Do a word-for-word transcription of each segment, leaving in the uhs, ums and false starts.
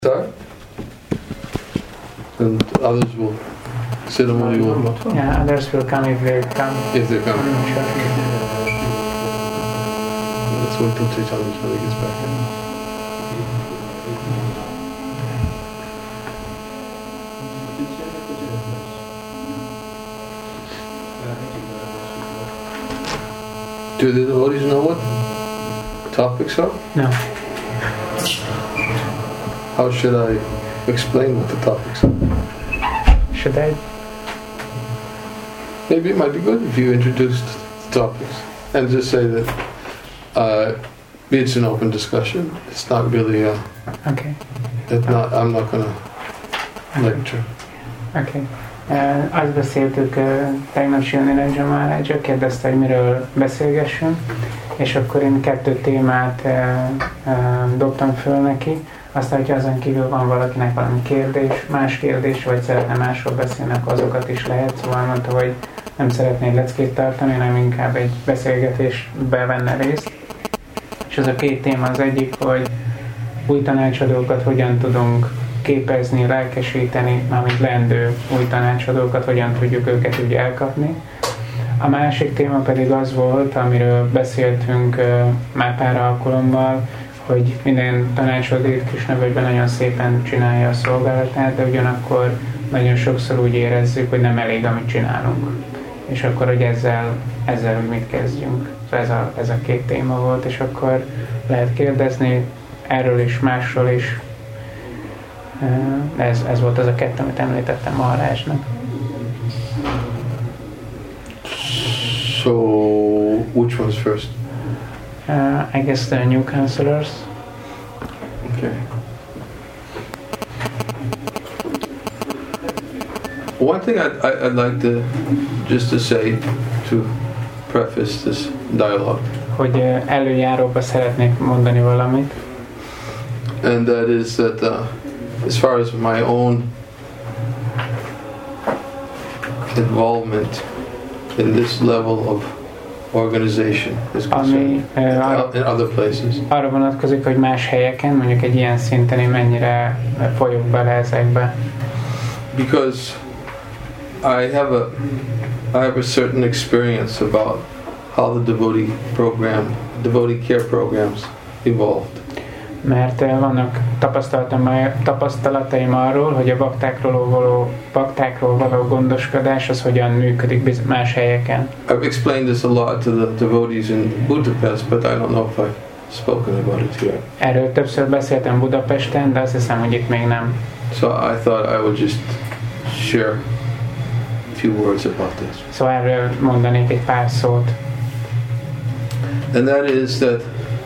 start, and others will sit and will you. Yeah, others will come if they come. If they come. I'm sure. Let's wait till Chaitanya Charlie gets back in. Do the devotees know what topics are? No. How should I explain what the topics are? Should I? Maybe it might be good if you introduced the topics and just say that uh, it's an open discussion. It's not really a. Okay. It's not. I'm not going to lecture. Okay. Uh, azt beszéltük uh, tegnap Silni Raja Maharaj, kérdezte, hogy miről beszélgessünk, és akkor én kettő témát uh, uh, dobtam föl neki. Aztán, hogyha azon kívül van valakinek valami kérdés, más kérdés, vagy szeretne másról beszélni, akkor azokat is lehet. Szóval mondta, hogy nem szeretné leckét tartani, hanem inkább egy beszélgetésbe venne részt. És az a két téma az egyik, hogy új tanácsadókat hogyan tudunk képezni, lelkesíteni, mármint leendő új tanácsadókat, hogyan tudjuk őket úgy elkapni. A másik téma pedig az volt, amiről beszéltünk uh, már pár alkalommal, hogy minden tanácsadó Krishnavölgyben nagyon szépen csinálja a szolgálatát, de ugyanakkor nagyon sokszor úgy érezzük, hogy nem elég, amit csinálunk. És akkor, hogy ezzel, ezzel mit kezdjünk. Szóval ez a, ez a két téma volt, és akkor lehet kérdezni erről is, másról is. Ez, ez volt az a kettő, amit említettem Maharajnak. So, which one's first? Uh, I guess the new counselors. Okay. One thing I'd, I'd like to just to say to preface this dialogue. Hogy uh, előjáróba szeretnék mondani valamit. And that is that uh, as far as my own involvement in this level of organization is concerned, Ami, uh, in other places. Arra vonatkozik, hogy más helyeken, mondjuk egy ilyen szinten én mennyire folyok bele ezekbe. Because I have a I have a certain experience about how the devotee program, devotee care programs evolved. Mert vannak tapasztalataim, tapasztalataim arról, hogy a baktákról való, baktákról való gondoskodás az hogyan működik más helyeken. I've explained this a lot to the devotees in Budapest, but I don't know if I've spoken about it here. Erről többször beszéltem Budapesten, de azt hiszem, hogy itt még nem. So I thought I would just share a few words about this. Szóval erről mondanék egy pár szót. And that is that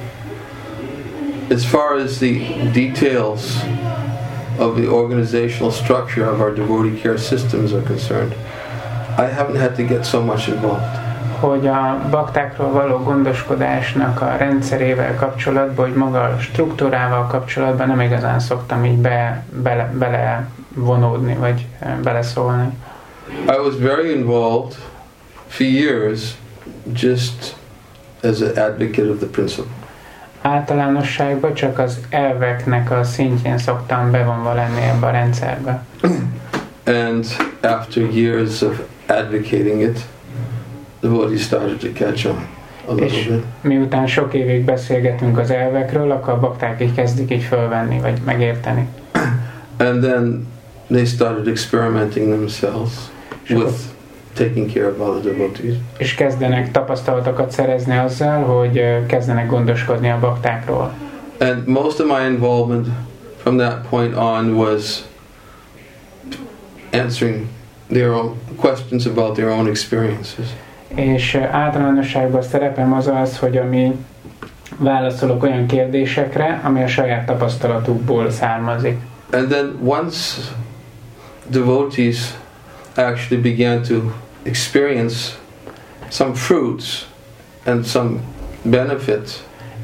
as far as the details of the organizational structure of our devotee care systems are concerned, I haven't had to get so much involved. Hogy a baktákról való gondoskodásnak a rendszerével kapcsolatban, hogy maga a struktúrával kapcsolatban nem igazán szoktam így be, bele, bele vonódni, vagy beleszólni. I was very involved for years just as an advocate of the principle. Általánosságban csak az elveknek a szintjén szoktam bevonva lenni ebbe a rendszerbe. And after years of advocating it, the devotees started to catch on a little És bit. miután sok évig beszélgetünk az elvekről, akkor a bakták így kezdik így fölvenni, vagy megérteni. And then they started experimenting themselves with taking care of other devotees. És kezdenek tapasztalatokat szerezni azzal, hogy kezdenek gondoskodni a baktákról. And most of my involvement from that point on was answering their own questions about their own experiences. És általánosságban a szerepem az az, hogy ami válaszolok olyan kérdésekre, ami a saját tapasztalatukból származik. And then once devotees actually began to experience some fruits and some benefits.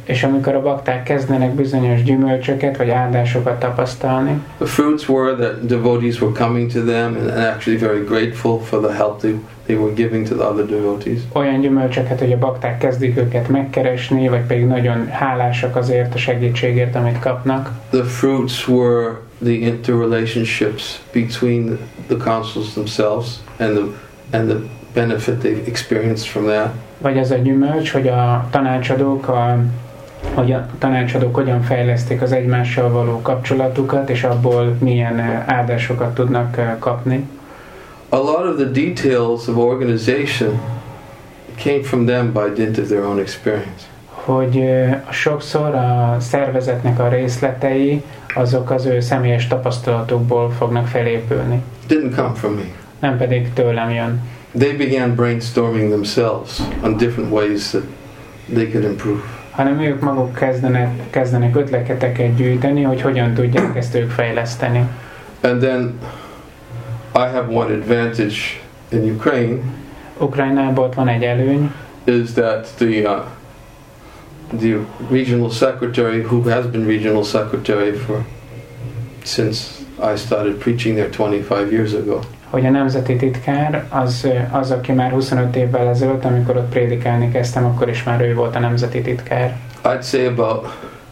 És amikor a bakták kezdenek bizonyos gyümölcsöket vagy áldásokat tapasztalni, the fruits were that devotees were coming to them and actually very grateful for the help they, they were giving to the other devotees. Olyan gyümölcsöket, hogy a bakták kezdik őket megkeresni, vagy pedig nagyon hálásak azért a segítségért, amit kapnak. The fruits were the interrelationships between the councils themselves and the and the benefit they've experienced from that. Vagy az a gyümölcs, hogy a tanácsadók a hogy a tanácsadók hogyan fejlesztik az egymással való kapcsolatukat, és abból milyen áldásokat tudnak kapni. A lot of the details of organization came from them by dint of their own experience. Hogy sokszor a szervezetnek a részletei, azok az ő személyes tapasztalatokból fognak felépülni. Didn't come from me. Nem pedig tőlem jön. They began brainstorming themselves on different ways that they could improve. Hanem ők maguk kezdenek, kezdenek ötleteket gyűjteni, hogy hogyan tudják ezt ők fejleszteni. And then I have one advantage in Ukraine. Ukrajnában ott van egy előny. Is that the uh, the regional secretary, who has been regional secretary for since I started preaching there twenty-five years ago. Hogy a nemzeti titkár az, az, aki már huszonöt évvel ezelőtt, amikor ott prédikálni kezdtem, akkor is már ő volt a nemzeti titkár. I'd say about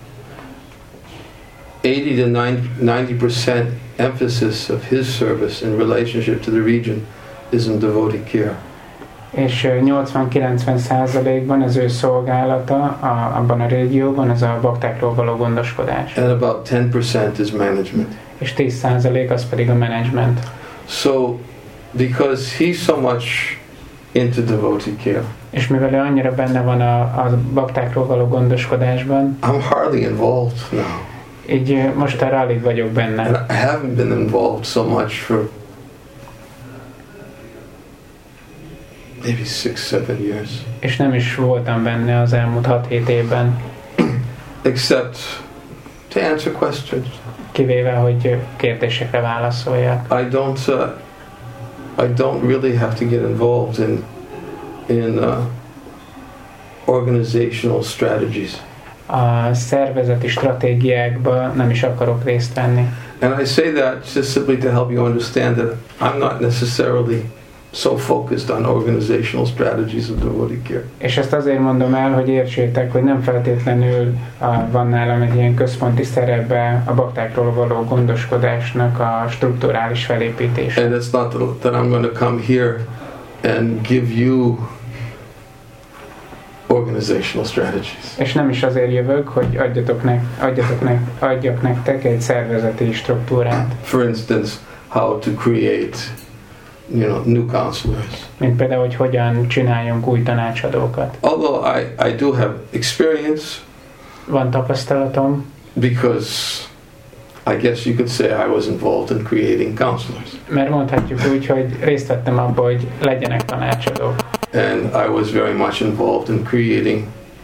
eighty to ninety percent emphasis of his service in relationship to the region is in devotee care. És nyolcvan-kilencven százalékban az ő szolgálata a, abban a régióban az a baktákról való gondoskodás. And about ten percent is management. És tíz százalék az pedig a management. So, because he's so much into devotee care, és mivel ő annyira benne van a, a baktákról való gondoskodásban, I'm hardly involved now. Így most arra alig vagyok benne. And I haven't been involved so much for maybe six, seven years. És nem is voltam benne az elmúlt hat-hét évben. Except to answer questions. Kivéve, hogy kérdésekre válaszoljak. I don't, uh, I don't really have to get involved in in uh, organizational strategies. A szervezeti stratégiákban nem is akarok részt venni. And I say that just simply to help you understand that I'm not necessarily so focused on organizational strategies of devotee care. És ezt azért mondom el, hogy értsétek, hogy nem feltétlenül a, van nálam egy ilyen központi szerepbe a baktákról való gondoskodásnak a strukturális felépítése. And it's not that I'm going to come here and give you organizational strategies. És nem is azért jövök, hogy adjatok nek, adjatok nek, adjak nektek egy szervezeti struktúrát. For instance, how to create, you know, new counselors. Mint például, hogy hogyan csináljunk új tanácsadókat. Although I, I do have experience. Van tapasztalatom. Because I guess you could say I was involved in creating counselors. Mert mondhatjuk úgy, hogy részt vettem abban, hogy legyenek tanácsadók. And I was very much involved in creating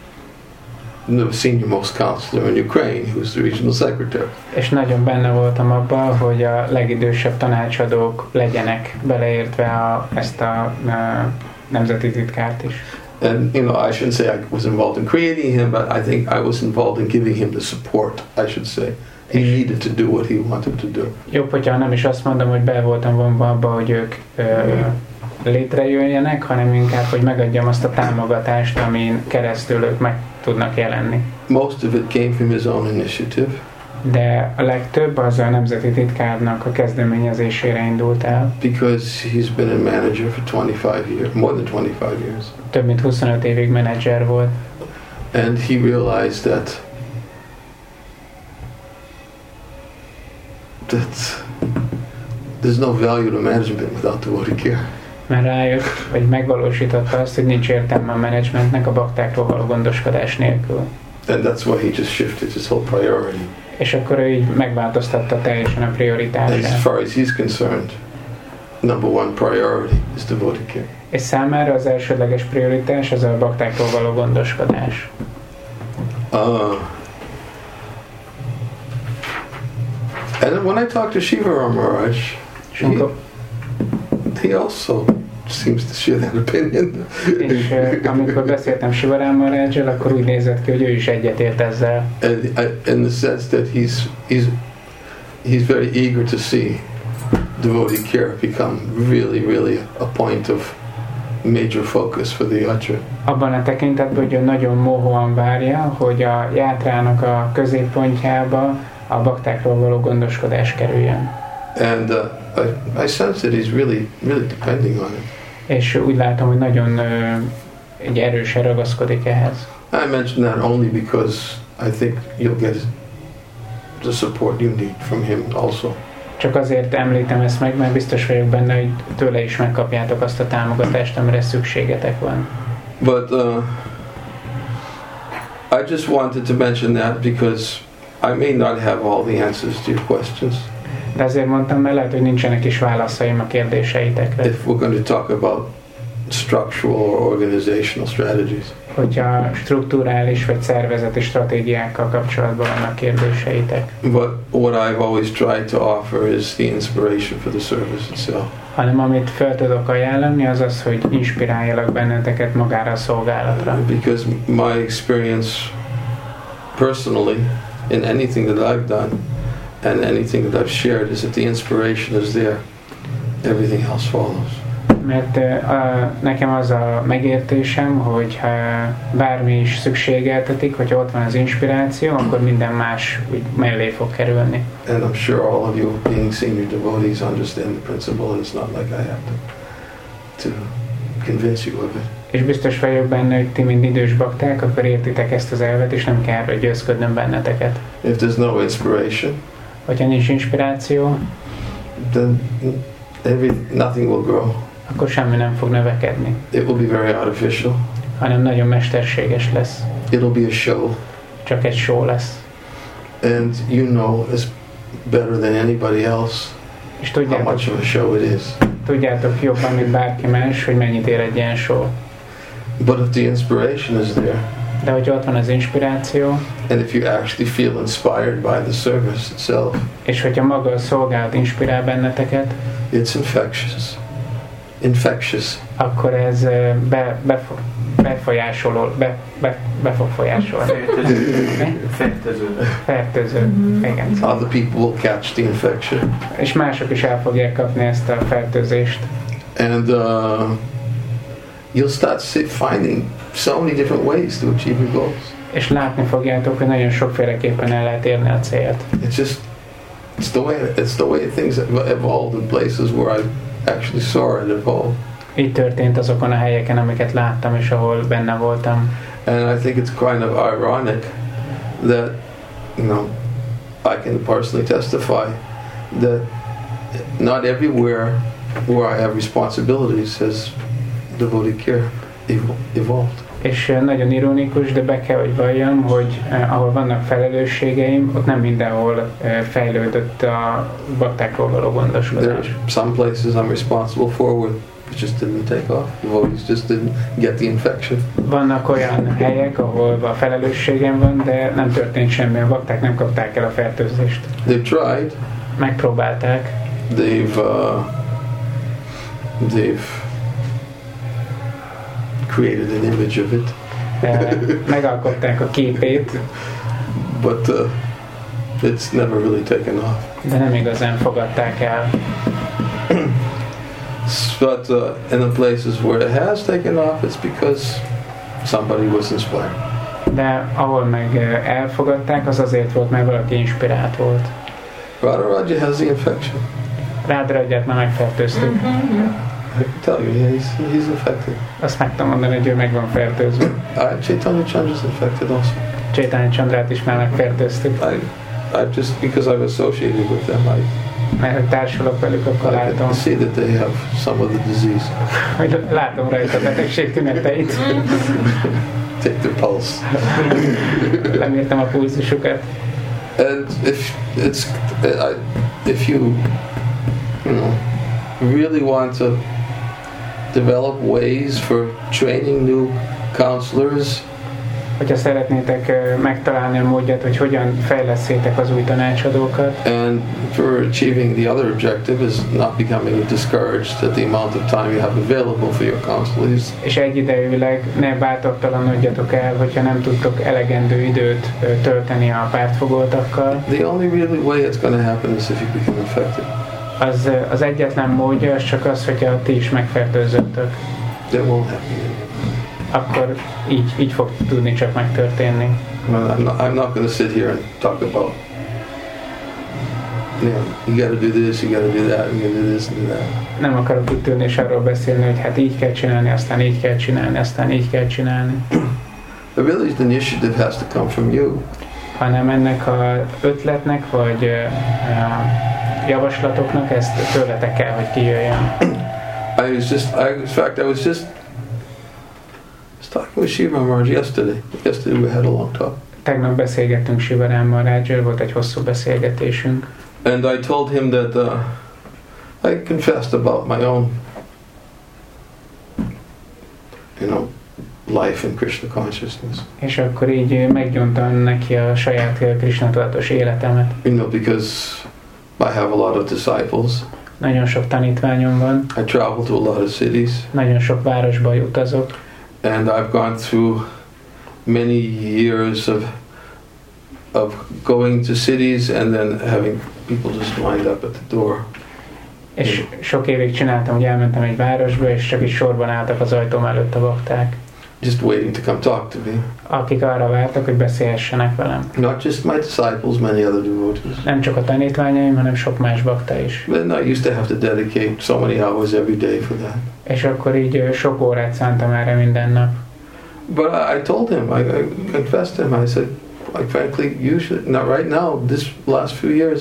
the senior most counselor in Ukraine, who's the regional secretary. És nagyon benne voltam abban, hogy a legidősebb tanácsadók legyenek, beleértve a, ezt a, a nemzeti titkárt is. And you know, I shouldn't say I was involved in creating him, but I think I was involved in giving him the support, I should say. He needed to do what he wanted to do. Jobb, hogyha nem is azt mondom, hogy be voltam vonva abba, hogy ők ö, létrejöjjenek, hanem inkább, hogy megadjam azt a támogatást, amin keresztül ők meg tudnak jelenni. Most of it came from his own initiative. De a legtöbb az a nemzeti titkárnak a kezdeményezésére indult el. Because he's been a manager for twenty-five years, more than twenty-five years. Több mint huszonöt évig menedzser volt. And he realized that that there's no value to management without devotee care. Mert rájött, vagy megvalósította azt, hogy nincs értelme a menedzsmentnek a baktákról való gondoskodás nélkül. And that's why he just shifted his whole priority. És akkor ő így megváltoztatta teljesen a prioritását. As far as he's concerned, number one priority is devotee care. És számára az elsődleges prioritás az a baktákról való gondoskodás. Uh, and when I talked to Shiva Ramaraj, he, he also seems to share that opinion. És uh, amikor beszéltem Sivaram Maharajjal, akkor úgy nézett ki, hogy ő is egyetért ezzel. And I, in the sense that he's he's he's very eager to see devotee care become really, really a point of major focus for the yatra. Abban a tekintetben, hogy ő nagyon mohóan várja, hogy a játrának a középpontjába a baktákról való gondoskodás kerüljön. And uh, I, I sense that he's really, really depending on it. És úgy látom, hogy nagyon uh, egy erősen ragaszkodik ehhez. I mention that only because I think you'll get the support you need from him also. Csak azért említem ezt meg, mert biztos vagyok benne, hogy tőle is megkapjátok azt a támogatást, amire szükségetek van. But uh, I just wanted to mention that because I may not have all the answers to your questions. De azért mondtam, mert lehet, hogy nincsenek is válaszaim a kérdéseitekre. If we're going to talk about structural or organizational strategies. Hogyha strukturális vagy szervezeti stratégiákkal kapcsolatban vannak kérdéseitek. But what I've always tried to offer is the inspiration for the service itself. Hanem amit fel tudok ajánlani, az az, hogy inspiráljalak benneteket magára a szolgálatra. Because my experience personally in anything that I've done and anything that I've shared is that the inspiration is there, everything else follows. Mert uh, nekem az a megértésem, hogy ha bármi is szükségeltetik, hogy ott van az inspiráció, akkor minden más úgy mellé fog kerülni. And I'm sure all of you being senior devotees understand the principle and it's not like I have to, to convince you of it. És biztos vagyok benne, hogy ti mind idős bakták, akkor értitek ezt az elvet, és nem kell erről győzködnöm benneteket. If there's no inspiration, hogyha nincs inspiráció, then every, nothing will grow. akkor semmi nem fog növekedni. It will be very artificial. Hanem nagyon mesterséges lesz. It'll be a show. Csak egy show lesz. And you know as better than anybody else és how much of a show it is. Tudjátok jobban, mint bárki más, hogy mennyit ér egy ilyen show. But if the inspiration is there, de hogyha ott van az inspiráció, and if you actually feel inspired by the service itself, és hogyha maga a szolgálat inspirál benneteket, it's infectious. Infectious. Akkor ez be, be, befolyásoló, be, be, be fog folyásolni. Fertőző. Fertőző. Mm-hmm. Igen. Other people will catch the infection. És mások is el fogják kapni ezt a fertőzést. And uh, you'll start finding so many different ways to achieve your goals. És látni fogjátok, hogy nagyon sokféleképpen el lehet érni a célt. It's just, it's the way, it's the way things evolved in places where I actually saw it evolve. Így történt azokon a helyeken, amiket láttam és ahol benne voltam. And I think it's kind of ironic that, you know, I can personally testify that not everywhere where I have responsibilities has devotee care evolved. És nagyon ironikus, de be kell, hogy valljam, hogy eh, ahol vannak felelősségeim, ott nem mindenhol eh, fejlődött a baktákról való gondoskodás. There are some places I'm responsible for where it just didn't take off. Devotees just didn't get the infection. Vannak olyan helyek, ahol a felelősségem van, de nem történt semmi, a bakták nem kapták el a fertőzést. They've tried. Megpróbálták. They've uh, they've created an image of it. Megalkották a képét. But uh, it's never really taken off. De nem igazán fogadták el. But uh, in the places where it has taken off, it's because somebody was inspired. De ahol meg elfogadták, az azért volt, mert valaki inspirált volt. Radharaja has the infection. Radharaját már megfertőztük. I can tell you, yeah, he's, he's infected. Azt meg tudom mondani, hogy ő meg van fertőzve. Uh, Chaitanya Chandra's infected also. Chaitanya Chandrát is már megfertőztük. I, I just, because I've associated with them, I mert társulok velük, akkor látom. I see that they have some of the disease. Hogy látom rajta a betegség tüneteit. Take their pulse. Lemértem a pulzusukat. And if it's, I, if you, you know, really want to develop ways for training new counselors hogyha szeretnétek uh, megtalálni a módját, hogy hogyan fejlesztétek az új tanácsadókat. And for achieving the other objective is not becoming discouraged at the amount of time you have available for your counselees. És egyidejűleg ne bátortalanodjatok el, hogyha nem tudtok elegendő időt uh, tölteni a pártfogoltakkal. The only really way it's going to happen is if you become infected. Az, uh, az egyetlen módja az csak az, hogyha ti is megfertőzöttök. That won't happen. Akkor így, így fog tudni csak megtörténni. Well, I'm not, I'm not going to sit here and talk about, you know, you got to do this, you got to do that, you got to do this and do that. Nem akarok itt ülni és arról beszélni, hogy hát így kell csinálni, aztán így kell csinálni, aztán így kell csinálni. But really the initiative has to come from you. Hanem ennek az ötletnek, vagy uh, javaslatoknak ezt tőletek kell, hogy kijöjjön. I was just, I, in fact, I was just, I was talking with Shiva Maharaj yesterday. Yesterday we had a long talk. Tegnap beszélgettünk Sivarám Maharajjal, volt egy hosszú beszélgetésünk. And I told him that uh, I confessed about my own, you know, life in Krishna consciousness. És akkor így meggyontam neki a saját Krishna tudatos életemet. You know, because I have a lot of disciples. Nagyon sok tanítványom van. I travel to a lot of cities. Nagyon sok városba utazok. And I've gone through many years of of going to cities and then having people just lined up at the door. És sok évig csináltam, hogy elmentem egy városba, és csak is sorban álltak az ajtóm előtt a bakták. Just waiting to come talk to me. Akik arra vártak, hogy beszélhessenek velem. Not just my disciples, many other devotees. Nem csak a tanítványaim, hanem sok más bakta is. Then I used to have to dedicate so many hours every day for that. És akkor így sok órát szántam erre minden nap. But I, I told him, I, I confessed him, I said, like frankly, usually, not right now, this last few years,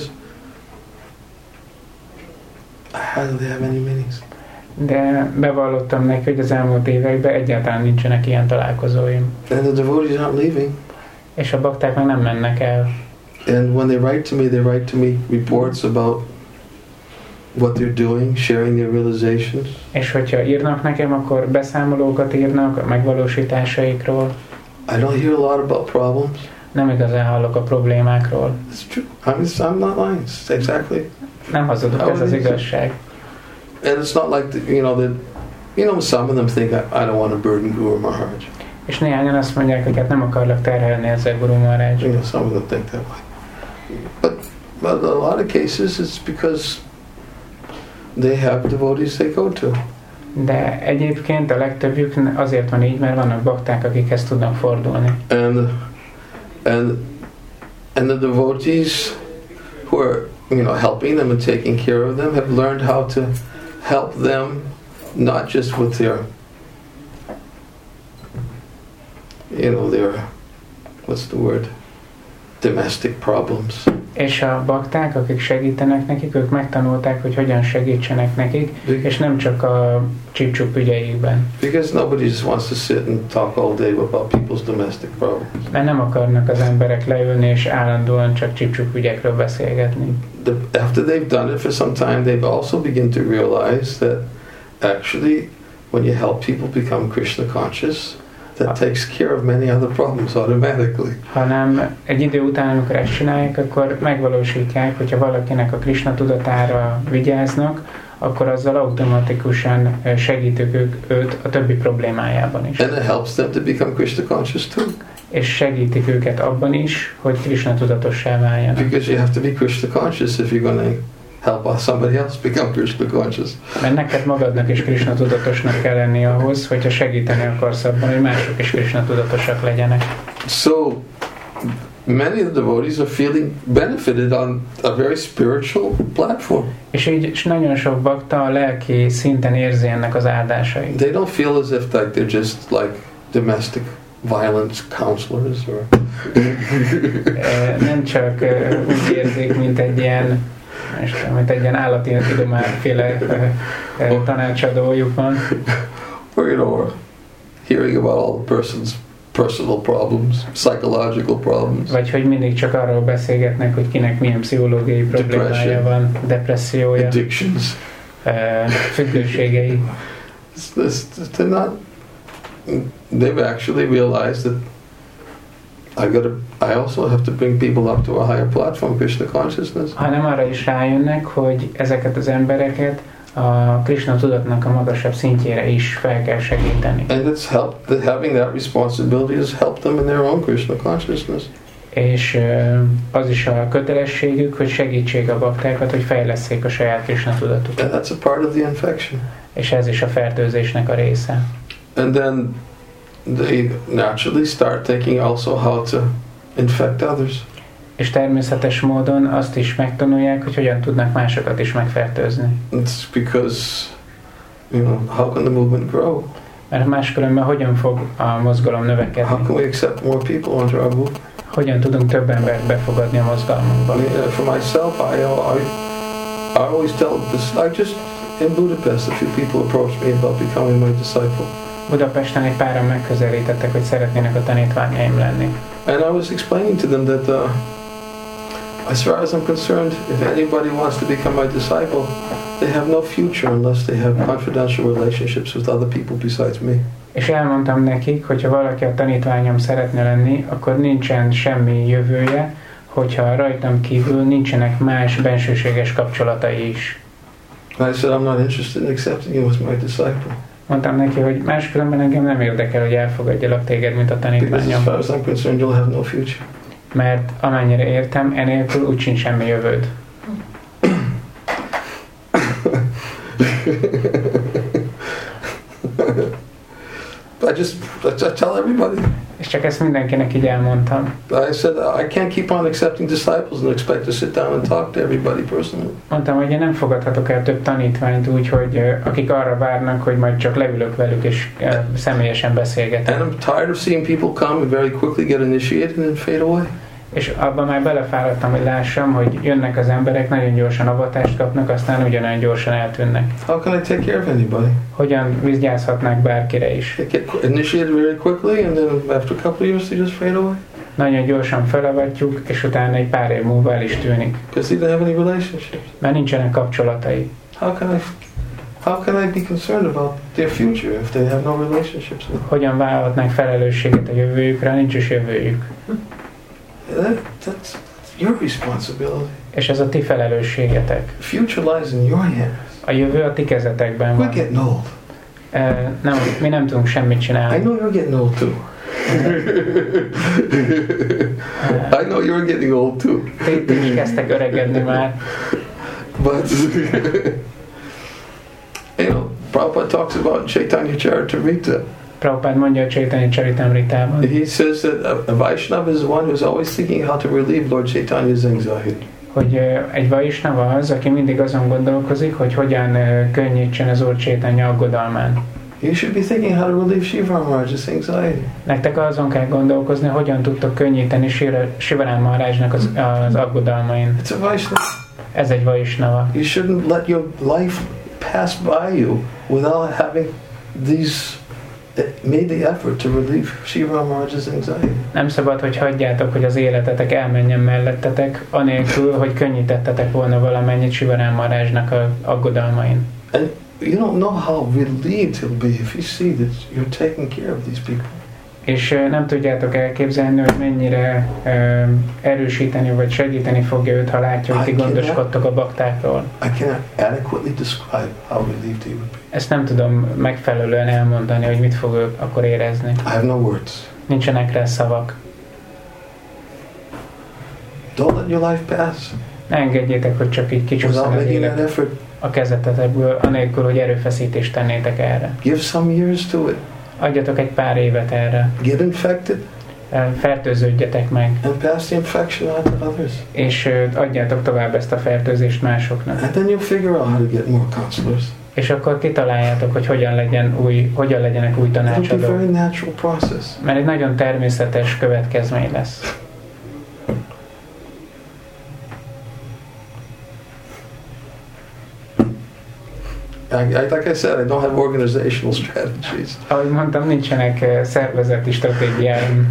I hardly have any meetings. De bevallottam neki, hogy az elmúlt években egyáltalán nincsenek ilyen találkozóim. And the devotees aren't leaving. És a bakták meg nem mennek el. And when they write to me, they write to me reports about what they're doing, sharing their realizations. És hogyha írnak nekem, akkor beszámolókat írnak a megvalósításaikról. I don't hear a lot about problems. Nem igazán hallok a problémákról. It's true. I'm, I'm not lying. It's exactly. Nem hazudok, ez az igazság. And it's not like, the, you know, that, you know, some of them think I, I don't want to burden Guru Maharaj. És néhányan azt mondják, hogy hát nem akarlak terhelni ezzel Guru Maharaj. You know, some of them think that way. But, but a lot of cases it's because they have devotees they go to. De egyébként a legtöbbjük azért van így, mert vannak bakták, akikhez tudnak fordulni. And and and the devotees who are, you know, helping them and taking care of them have learned how to help them, not just with their, you know, their, what's the word, domestic problems. És a bakták, akik segítenek nekik, ők megtanulták, hogy hogyan segítsenek nekik, és nem csak a csip-csup ügyeikben. Because nobody just wants to sit and talk all day about people's domestic problems. Mert nem akarnak az emberek leülni és állandóan csak csip-csup ügyekről beszélgetni. The, after they've done it for some time, they've also begin to realize that actually when you help people become Krishna conscious, that takes care of many other problems automatically. Hanem egy idő után, amikor ezt csinálják, akkor megvalósítják, hogyha valakinek a Krishna tudatára vigyáznak, akkor azzal automatikusan segítik ők, őt a többi problémájában is. And it helps them to become Krishna conscious too. És segítik őket abban is, hogy Krishna tudatossá váljanak. Because you have to be Krishna conscious if you're going to help somebody else become Krishna conscious. Mert neked magadnak is Krishna tudatosnak kell lenni ahhoz, hogyha segíteni akarsz abban, hogy mások is Krishna tudatosak legyenek. So many of the devotees are feeling benefited on a very spiritual platform. És így és nagyon sok bakta a lelki szinten érzi ennek az áldásait. They don't feel as if like they're just like domestic violence counselors or Nem csak úgy érzik, mint egy ilyen mint egy ilyen állati idomárféle tanácsadójuk van. Or, you know, hearing about all the person's personal problems, psychological problems. Vagy hogy mindig csak arról beszélgetnek, hogy kinek milyen pszichológiai problémája van, depressziója, addictions, függőségei. They're not. They've actually realized that I gotta. I also have to bring people up to a higher platform, Krishna consciousness. Hanem arra is rájönnek, hogy ezeket az embereket a Krishna tudatnak a magasabb szintjére is fel kell segíteni. And it's help that having that responsibility has helped them in their own Krishna consciousness. És az is a kötelességük, hogy segítsék a baktákat, hogy fejlesszék a saját Krishna tudatukat. And that's a part of the infection. És ez is a fertőzésnek a része. And then they naturally start thinking also how to infect others. És természetes módon azt is megtanulják, hogy hogyan tudnak másokat is megfertőzni. It's because, you know, how can the movement grow? Mert máskülönben hogyan fog a mozgalom How can növekedni? we accept more people into our movement? Hogyan tudunk több embert befogadni a I mozgalmunkba? mean, uh, for myself, I, I, I always tell this. I just in Budapest, a few people approached me about becoming my disciple, Budapesten egy páran megközelítettek, hogy szeretnének a tanítványaim lenni. and I was explaining to them that, uh, as far as I'm concerned, if anybody wants to become my disciple, they have no future unless they have confidential relationships with other people besides me. És elmondtam nekik, hogyha valaki a tanítványom szeretne lenni, akkor nincsen semmi jövője, hogyha rajtam kívül nincsenek más bensőséges kapcsolatai is. And I said, I'm not interested in accepting you as my disciple. Mondtam neki, hogy máskülönben engem nem érdekel, hogy elfogadjalak téged, mint a Because as tanítványom. far as I'm concerned, you'll have no future. Mert amennyire értem, enélkül úgy sincs semmi jövőd. I just I tell everybody. És csak ezt mindenkinek így elmondtam. I said, I can't keep on accepting disciples and expect to sit down and talk to everybody personally. Mondtam, hogy én nem fogadhatok el több tanítványt úgy, hogy ö, akik arra várnak, hogy majd csak leülök velük és ö, személyesen beszélgetek. And I'm tired of seeing people come and very quickly get initiated and fade away. És abban már belefáradtam, hogy lássam, hogy jönnek az emberek, nagyon gyorsan avatást kapnak, aztán ugyanolyan gyorsan eltűnnek. How can I take care of anybody? Hogyan vigyázhatnák bárkire is? They get initiated very quickly and then after a couple of years they just fade away. Nagyon gyorsan felavatjuk, és utána egy pár év múlva el is tűnik. Because they don't have any relationships. Mert nincsenek kapcsolatai. How can I how can I be concerned about their future if they have no relationships with Hogyan vállalhatnák felelősséget a jövőjükre, nincs is jövőjük. that, that's your responsibility. És ez a ti felelősségetek. Future lies in your hands. A jövő a ti kezetekben We're van. getting old. E, nem, mi nem tudunk semmit I csinálni. know you're getting old too. I know you're getting old too. Ti, ti is kezdtek öregedni már. But you know, Prabhupada talks about Chaitanya Charitamrita. Prabhupád mondja a Chaitanya Charitamritában, He says that a, a Vaishnava is the one who's always thinking how to relieve Lord Chaitanya's anxiety. hogy ö, egy Vaisnava az, aki mindig azon gondolkozik, hogy hogyan ö, könnyítsen az Úr Chaitanya aggodalmán. You should be thinking how to relieve Shiva Maharaj's anxiety. Nektek azon kell gondolkozni, hogyan tudtok könnyíteni Sivarám Maharajnak az, az aggodalmain. It's a Vaishnava. Ez egy Vaisnava. You shouldn't let your life pass by you without having these made the effort to relieve Shiva Maharaj's anxiety. Nem szabad, hogy hagyjátok, hogy az életetek elmenjen mellettetek, anélkül, hogy könnyítettetek volna valamennyit Sivarám Maharajnak az aggodalmain. And you don't know how relieved he'll be if you see that you're taking care of these people. És ö, nem tudjátok elképzelni, hogy mennyire ö, erősíteni vagy segíteni fogja őt, ha látja, hogy ti gondoskodtok a baktákról. I cannot adequately describe how relieved he would be. Ezt nem tudom megfelelően elmondani, hogy mit fog ő akkor érezni. I have no words. Nincsenek rá szavak. Don't let your life pass Ne engedjétek, hogy csak így without kicsúszson az making that élet effort. a kezetetekből, anélkül, hogy erőfeszítést tennétek erre. Give some years to it. Adjatok egy pár évet erre. Get infected Fertőződjetek meg, and pass the infection on to others. és ö, adjátok tovább ezt a fertőzést másoknak. And then you'll figure out how to get more counselors. És akkor kitaláljátok, hogy hogyan, legyen új, hogyan legyenek új It'll be a tanácsadók. very natural process. Mert egy nagyon természetes következmény lesz. I, I, like I said, I don't have organizational strategies. Ahogy mondtam, nincsenek eh, szervezeti stratégiáim.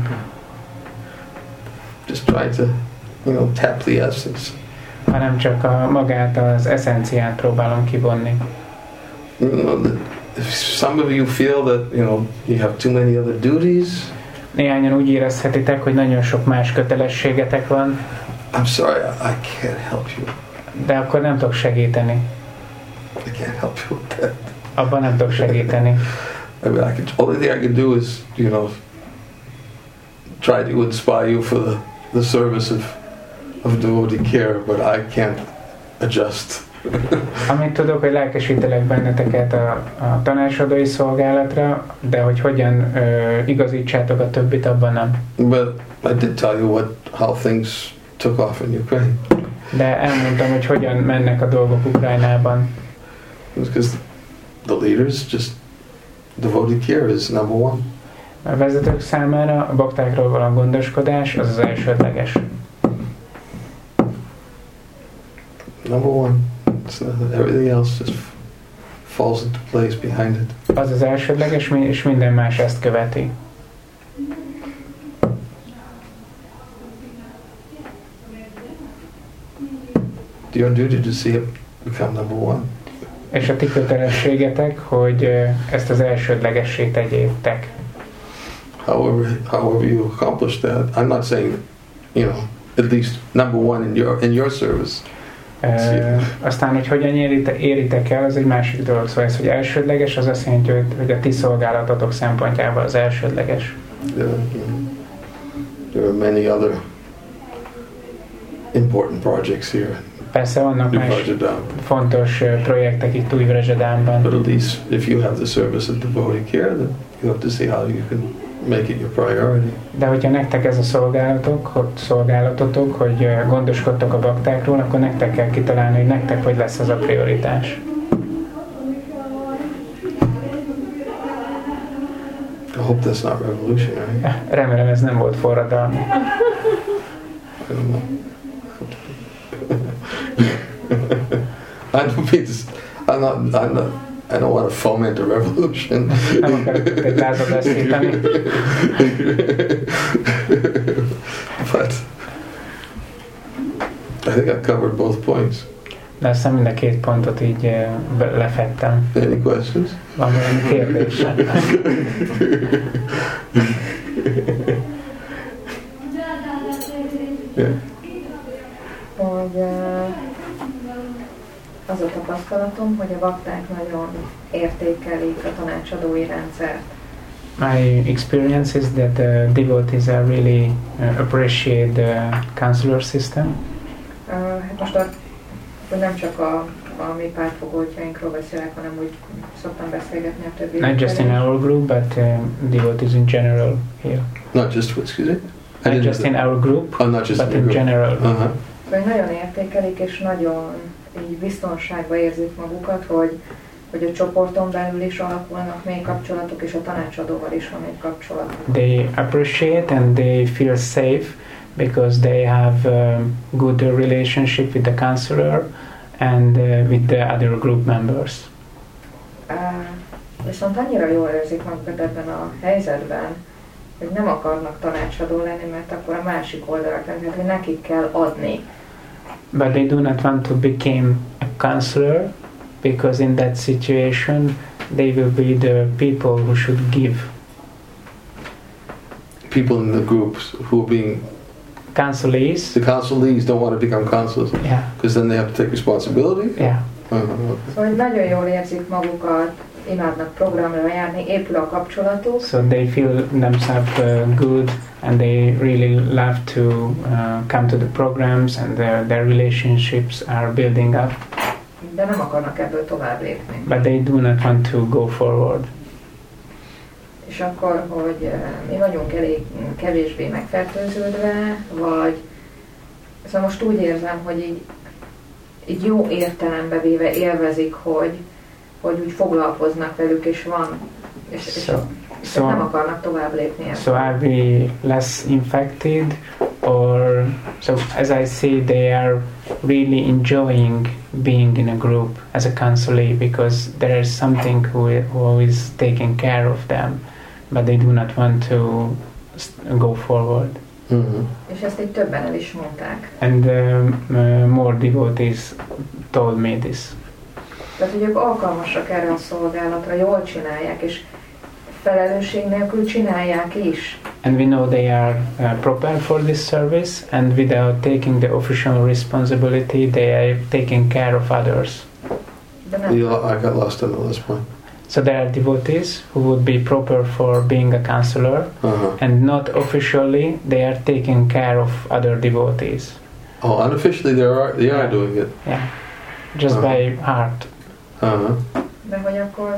Just trying to, you know, tap the essence. Hanem csak a magát, az eszenciát próbálom kivonni. You know, that if some of you feel that, you know, you have too many other duties, Néhányan úgy érezhetitek, hogy nagyon sok más kötelességetek van. I'm sorry, I, I can't help you. De akkor nem tudok segíteni. I can't help you with that. Abban nem tudok segíteni. I mean, I can, only thing I can do is, you know, try to inspire you for the, the service of, of devotee care, but I can't adjust. Amit tudok, hogy lelkesítelek benneteket a, a tanácsadói szolgálatra, de hogy hogyan ö, igazítsátok a többit, abban nem. But I did tell you what, how things took off in Ukraine. De elmondtam, hogy hogyan mennek a dolgok Ukrajnában. Because the leaders just, devotee care is number one. A vezetők számára a baktákról való gondoskodás az az elsődleges. Number one. So everything else just falls into place behind it. Az az elsődleges, és minden más ezt követi. Your duty to see it become number one. És a ti kötelességetek, hogy ezt az elsődlegessé tegyétek. However, however you accomplish that, I'm not saying, you know, at least number one in your in your service. Uh, aztán, hogy hogyan éritek, éritek el, az egy másik dolog. Szóval ez, hogy elsődleges, az azt jelenti, hogy, hogy a ti szolgálatotok szempontjából az elsődleges. There, there are many other important projects here. Persze vannak más fontos projektek itt Új-Vrezsedánban. But at least if you have the service of devotee care, then you have to see how you can make it your priority. De hogyha nektek ez a szolgálatok, hogy szolgálatotok, hogy gondoskodtok a baktákról, akkor nektek kell kitalálni, hogy nektek hogy lesz ez a prioritás. I hope that's not revolutionary. Remélem ez nem volt forradalmi. I don't know. I don't mean this, I'm not, I'm not, I don't want to foment a revolution. Nem akarok itt egy lázat eszíteni. But I think I covered both points. De aztán mind a két pontot így lefettem. Any questions? Van valami kérdés? Yeah. Hogy az a tapasztalatom, hogy a bakták nagyon értékelik a tanácsadói rendszert. My experience is that the devotees are really uh, appreciate the counselor system. Uh, hát most a, nem csak a, a mi pártfogoltjainkról beszélek, hanem úgy szoktam beszélgetni a többi. Not just in our group, but uh, devotees in general here. Not just, excuse me? Not just in our group, oh, not just but in, in group. general. Uh-huh. Szóval nagyon értékelik, és nagyon így biztonságban érzik magukat, hogy, hogy a csoporton belül is alakulnak még kapcsolatok, és a tanácsadóval is van egy kapcsolat. They appreciate and they feel safe because they have a good relationship with the counselor and uh, with the other group members. Uh, viszont annyira jól érzik magukat ebben a helyzetben, hogy nem akarnak tanácsadó lenni, mert akkor a másik oldalra tehát, hogy nekik kell adni. But they do not want to become a counselor because in that situation they will be the people who should give. People in the groups who are being counselees. The counselees don't want to become counselors. Yeah. Because then they have to take responsibility. Yeah. Uh-huh. Szóval nagyon jól érzik magukat, imádnak programra járni, épül a kapcsolatuk. So they feel themselves uh, good and they really love to uh, come to the programs and their, their relationships are building up. De nem akarnak ebből tovább lépni. But they do not want to go forward. És akkor, hogy uh, mi vagyunk elég kevésbé megfertőződve, vagy szóval most úgy érzem, hogy így, így jó értelembe véve élvezik, hogy hogy úgy foglalkoznak velük, és van, és, és, so, és so, nem akarnak tovább lépni. So are we less infected, or so as I see, they are really enjoying being in a group as a counselee because there is something who, who is taking care of them, but they do not want to go forward. Mm-hmm. És ezt így többen el is mondták. And um, uh, more devotees told me this. Tehát, hogy ők alkalmasak erre a szolgálatra, jól csinálják, és felelősség nélkül csinálják is. and we know they are uh, proper for this service, and without taking the official responsibility, they are taking care of others. I got lost on the last point. So there are devotees who would be proper for being a counselor, uh-huh. and not officially they are taking care of other devotees. Oh, unofficially they are they are yeah. doing it. Yeah, just uh-huh. by heart. Uh-huh. De hogy akkor...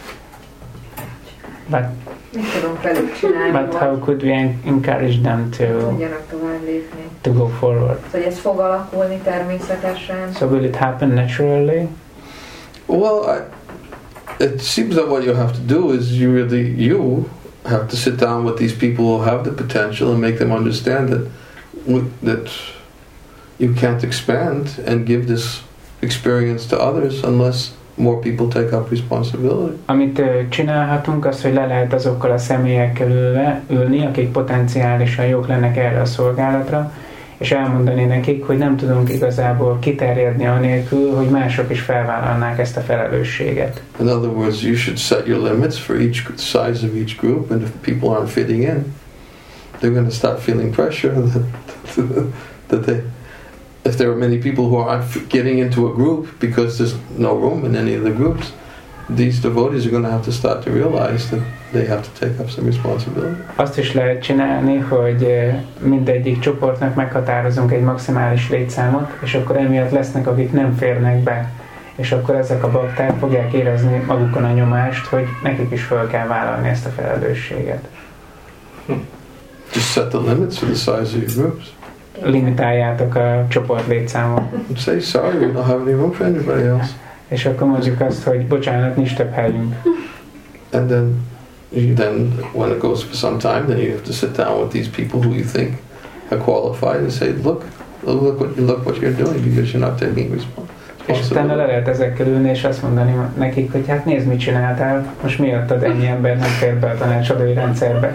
But, mit tudunk velük csinálni? but how could we encourage them to, tudjanak tovább lépni? to go forward? So, hogy ez fog alakulni természetesen? So will it happen naturally? Well, I, it seems that what you have to do is you really you have to sit down with these people who have the potential and make them understand that that you can't expand and give this experience to others unless more people take up responsibility. Amit uh, csinálhatunk, az, hogy le lehet azokkal a személyekkel ülve, ülni, akik potenciálisan jók lennek erre a szolgálatra, és elmondani nekik, hogy nem tudunk igazából kiterjedni anélkül, hogy mások is felvállalnák ezt a felelősséget. In other words, you should set your limits for each size of each group, and if people aren't fitting in, they're going to start feeling pressure that, that they, if there are many people who aren't getting into a group because there's no room in any of the groups, these devotees are going to have to start to realize that they have to take up some responsibility. Azt is lehet csinálni, hogy mindegyik csoportnak meghatározunk egy maximális létszámot, és akkor emiatt lesznek, akik nem férnek be. És akkor ezek a bakták fogják érezni magukon a nyomást, hogy nekik is fel kell vállalni ezt a felelősséget. Just set the limits for the size of your groups. Limitáljátok a csoport létszámot. Say sorry, we don't have any room for anybody else. És akkor mondjuk azt, hogy bocsánat, nincs több helyünk. And then, then when it goes for some time, then you have to sit down with these people who you think are qualified and say, look, look what look what you're doing because you're not taking responsibility. És utána le lehet ezekkel ülni, és azt mondani nekik, hogy hát nézd, mit csináltál, most miattad ennyi ember nem fér be a tanácsadói rendszerbe.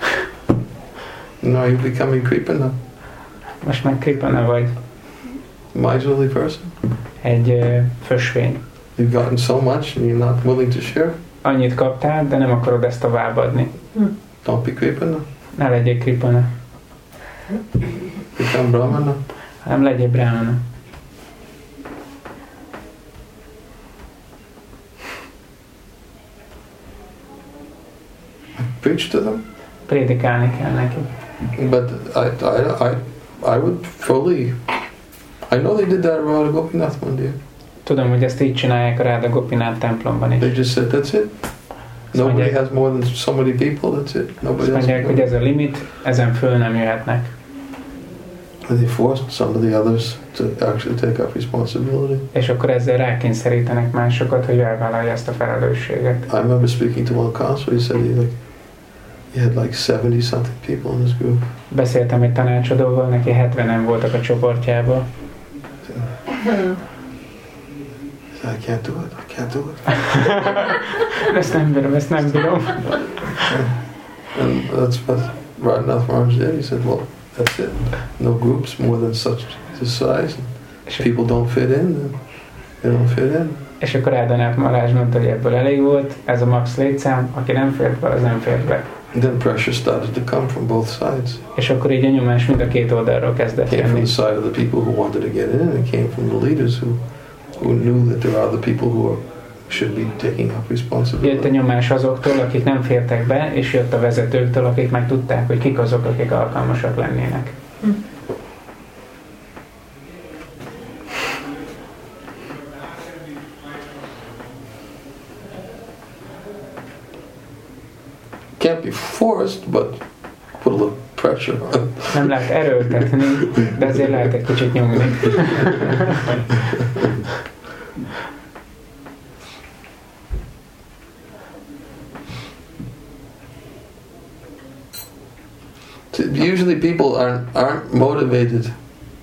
Now you're becoming Kripana. Most már Kripana vagy. Miserly person. Egy uh, fösvény. You've gotten so much and you're not willing to share. Annyit kaptál, de nem akarod ezt továbbadni. Don't be Kripana. Ne legyél Kripana. Become Brahmana. Nem legyél Brahmana. Preach to them. Prédikálni kell neki. But I, I, I, I would fully. I know they did that around the Gopinath Mandir. Tudom, hogy ezt így csinálják a Radha Gopinath templomban is. They just said, that's it. Nobody mondják, has more than so many people, that's it. Nobody azt mondják, hogy ez a limit, ezen föl nem jöhetnek. And they forced some of the others to actually take up responsibility. És akkor ezzel rákényszerítenek másokat, hogy elvállalja ezt a felelősséget. I remember speaking to one counselor, he said he like he had like seventy something people in his group. Beszéltem egy tanácsadóval, neki hetvenen voltak a csoportjában. I can't do it, I can't do it. Ezt nem bírom, ezt nem bírom. And that's what Radhanath Maharaj did. He said, well, that's it. No groups more than such a size. If people don't fit in, then they don't fit in. És akkor Radhanath Maharaj mondta, hogy ebből elég volt, ez a max létszám, aki nem fért be, az nem fért be. And then pressure started to come from both sides. És akkor így a nyomás mind a két oldalról kezdett jönni. Came from the side of the people who wanted to get in, and came from the leaders who who knew that there are other people who are, should be taking up responsibility. Jött a nyomás azoktól, akik nem fértek be, és jött a vezetőktől, akik meg tudták, hogy kik azok, akik alkalmasak lennének. Hm. Can't be forced, but put a little pressure on. Nem lehet erőltetni, de azért lehet egy kicsit nyomni. Usually people aren't aren't motivated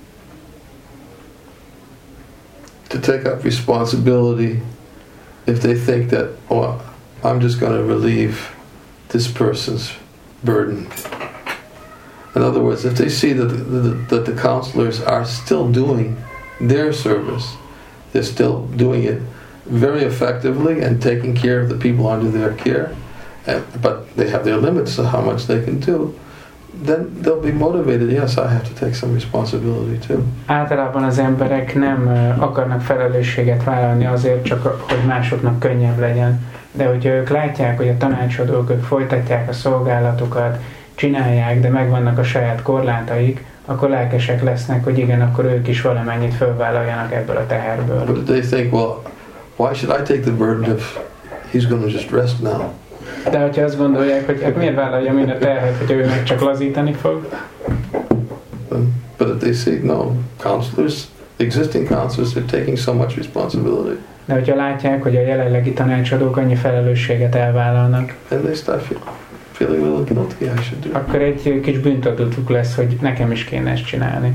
to take up responsibility if they think that, oh, I'm just going to relieve this person's burden. In other words, if they see that the, that the counselors are still doing their service, they're still doing it very effectively and taking care of the people under their care, and, but they have their limits of how much they can do. then they'll be motivated. Yes, I have to take some responsibility too. Általában az emberek nem ö, akarnak felelősséget vállalni azért csak, hogy másoknak könnyebb legyen. De hogyha ők látják, hogy a tanácsadók ők folytatják a szolgálatukat, csinálják, de megvannak a saját korlátaik, akkor lelkesek lesznek, hogy igen, akkor ők is valamennyit fölvállaljanak ebből a teherből. But they think, well, why should I take the burden if he's going to just rest now? De hogyha azt gondolják, hogy hát miért vállalja mind a terhet, hogy ő meg csak lazítani fog? But if they see, no, counselors, existing counselors, they're taking so much responsibility. De hogyha látják, hogy a jelenlegi tanácsadók annyi felelősséget elvállalnak, and they start feel, feeling a little guilty, I should do it. Akkor egy kis bűntudatuk lesz, hogy nekem is kéne ezt csinálni.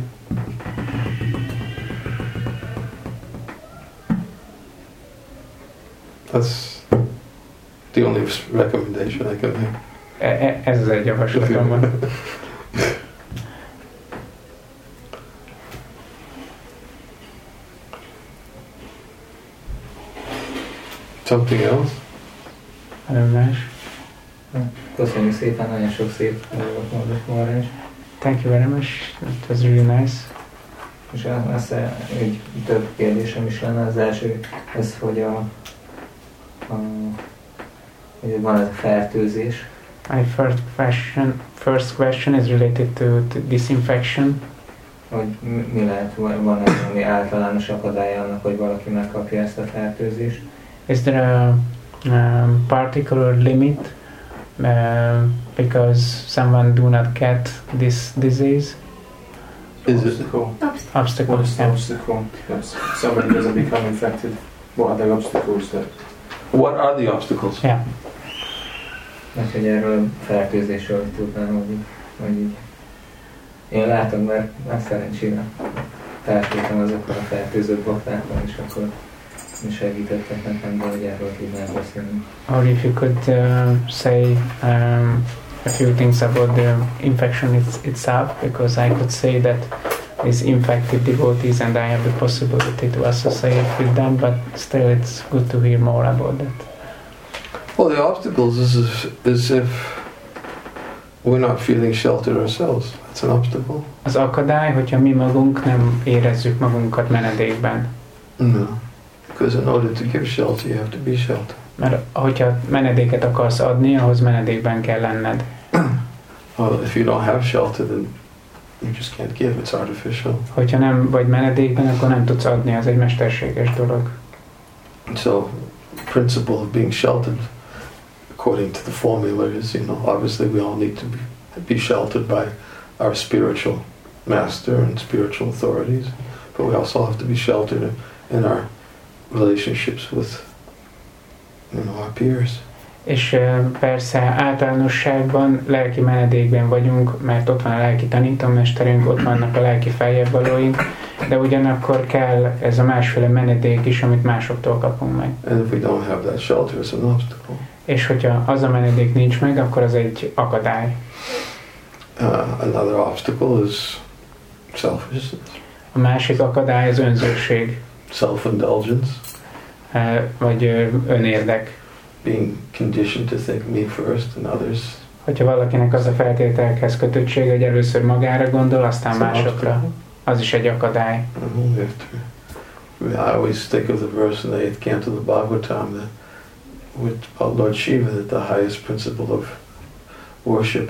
That's the only recommendation I can make. E- e- ez az egy javaslatom van. Something else? Nagyon más. Köszönjük szépen, nagyon sok szép dolgot mondott Marás. Thank you very much. It was really nice. És ezt egy több kérdésem is lenne. Az első, ez, hogy a, a hogy van ez a fertőzés. My first question, first question is related to, to disinfection. Hogy mi, mi lehet, van ez valami általános akadálya annak, hogy valaki megkapja ezt a fertőzést? Is there a um, particular limit uh, because someone do not get this disease? Is it? Obstacle. Obstacle. What's the Yeah. obstacle? If somebody doesn't become infected, what are the obstacles that? What are the obstacles? Yeah. Mert hogy erről a fertőzésről tudnám, hogy, hogy így. Én látom, mert már szerencsére fertőztem azokkal a fertőzött baktákkal, és akkor segítettek nekem, de hogy erről tudnám beszélni. Or if you could uh, say um, a few things about the infection it's, itself, because I could say that these infected devotees and I have the possibility to associate with them, but still it's good to hear more about that. Well, the obstacles is, is, is if we're not feeling sheltered ourselves. That's an obstacle. Az akadály, hogyha mi magunk nem érezzük magunkat menedékben. No. Because in order to give shelter, you have to be sheltered. Mert hogyha menedéket akarsz adni, ahhoz menedékben kell lenned. Well, if you don't have shelter, then you just can't give. It's artificial. Hogyha nem vagy menedékben, akkor nem tudsz adni, az egy mesterséges dolog. So, principle of being sheltered, according to the formula, is, you know, obviously we all need to be, be sheltered by our spiritual master and spiritual authorities, but we also have to be sheltered in our relationships with, you know, our peers. És uh, persze általánosságban lelki menedékben vagyunk, mert ott van a lelki tanítómesterünk, ott vannak a lelki feljebbalóink, de ugyanakkor kell ez a másféle menedék is, amit másoktól kapunk meg. And if we don't have that shelter, it's an obstacle. És hogyha az a menedék nincs meg, akkor az egy akadály. Uh, another obstacle is selfishness. A másik akadály az önzőség, Self-indulgence, uh, vagy uh, önérdek. being conditioned to think me first and others. Hogyha valakinek az a feltételekhez kötöttség, hogy először magára gondol, aztán It's an másokra, obstacle. az is egy akadály. Uh, we have to, I always think of the verse in the eighth canto of the Bhagavatam that with Lord Shiva, that the highest principle of worship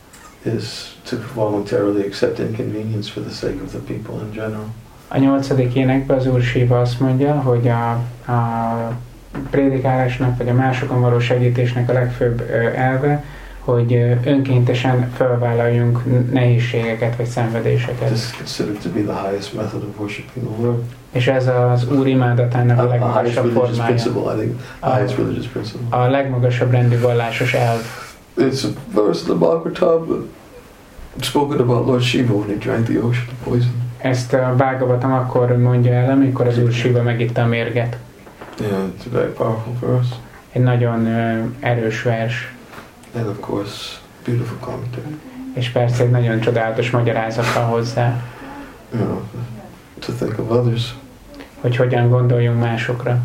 is to voluntarily accept inconvenience for the sake of the people in general. A nyolcadik énekben az Úr Siva azt mondja, hogy a, a prédikálásnak vagy a másokon való segítésnek a legfőbb elve, hogy önkéntesen felvállaljunk nehézségeket vagy szenvedéseket. This is considered to be the highest method of worshiping the Lord. És ez az Úr imádatának a A highest legmagasabb religious formája. principle, I think. The highest religious principle. A legmagasabb rendű vallásos elv. It's a verse in the Bhagavatam spoken about Lord Shiva when he drank the ocean of poison. Ezt a Bhagavatam akkor mondja el, amikor az Úr Siva megitta a mérget. Yeah, it's a very powerful verse. Egy nagyon uh, erős vers. And of course, beautiful commentary. És persze egy nagyon csodálatos magyarázattal hozzá, You know, to think of others. hogy hogyan gondoljunk másokra.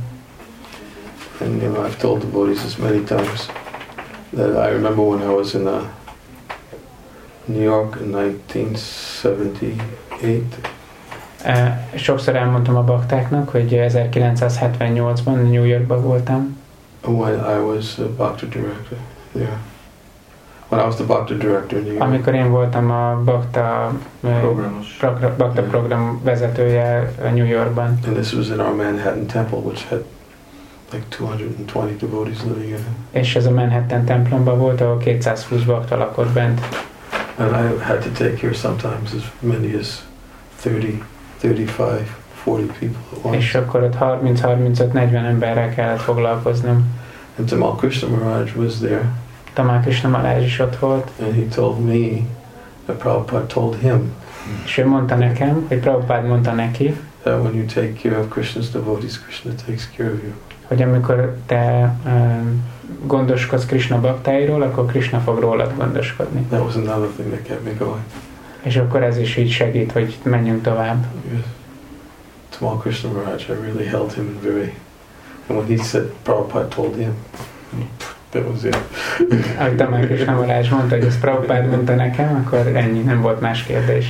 And you know, I've told devotees this many times that I remember when I was in a New York in nineteen seventy-eight. E, sokszor elmondtam a baktáknak, hogy ezerkilencszázhetvennyolcban New Yorkban voltam. When I was a Bhakti director there. When I was the Bhakti director in New York. Amikor én voltam a Bhakta Programos. Program, Bhakta program vezetője New Yorkban. And this was in our Manhattan temple, which had like two hundred twenty devotees living in it. És ez a Manhattan templomban volt, ahol kétszázhúsz bakta lakott bent. And I had to take care sometimes as many as thirty, thirty-five, forty people at once. És akkor ott harminc-harmincöt negyven emberrel kellett foglalkoznom. And Tamal Krishna Maharaj was there. Tamal Krishna Maharaj is ott volt. And he told me that Prabhupada told him És ő mondta nekem, hogy Prabhupád mondta neki, that when you take care of Krishna's devotees, Krishna takes care of you. hogy amikor te um, gondoskodsz Krishna baktáiról, akkor Krishna fog rólad gondoskodni. That was another thing that kept me going. És akkor ez is így segít, hogy menjünk tovább. Yes. Tamal Krishna Maharaj, I really held him in very... And when he said Prabhupada told him, that was it. Ahogy Tamal Krishna Maharaj mondta, hogy ezt Prabhupád mondta nekem, akkor ennyi, nem volt más kérdés.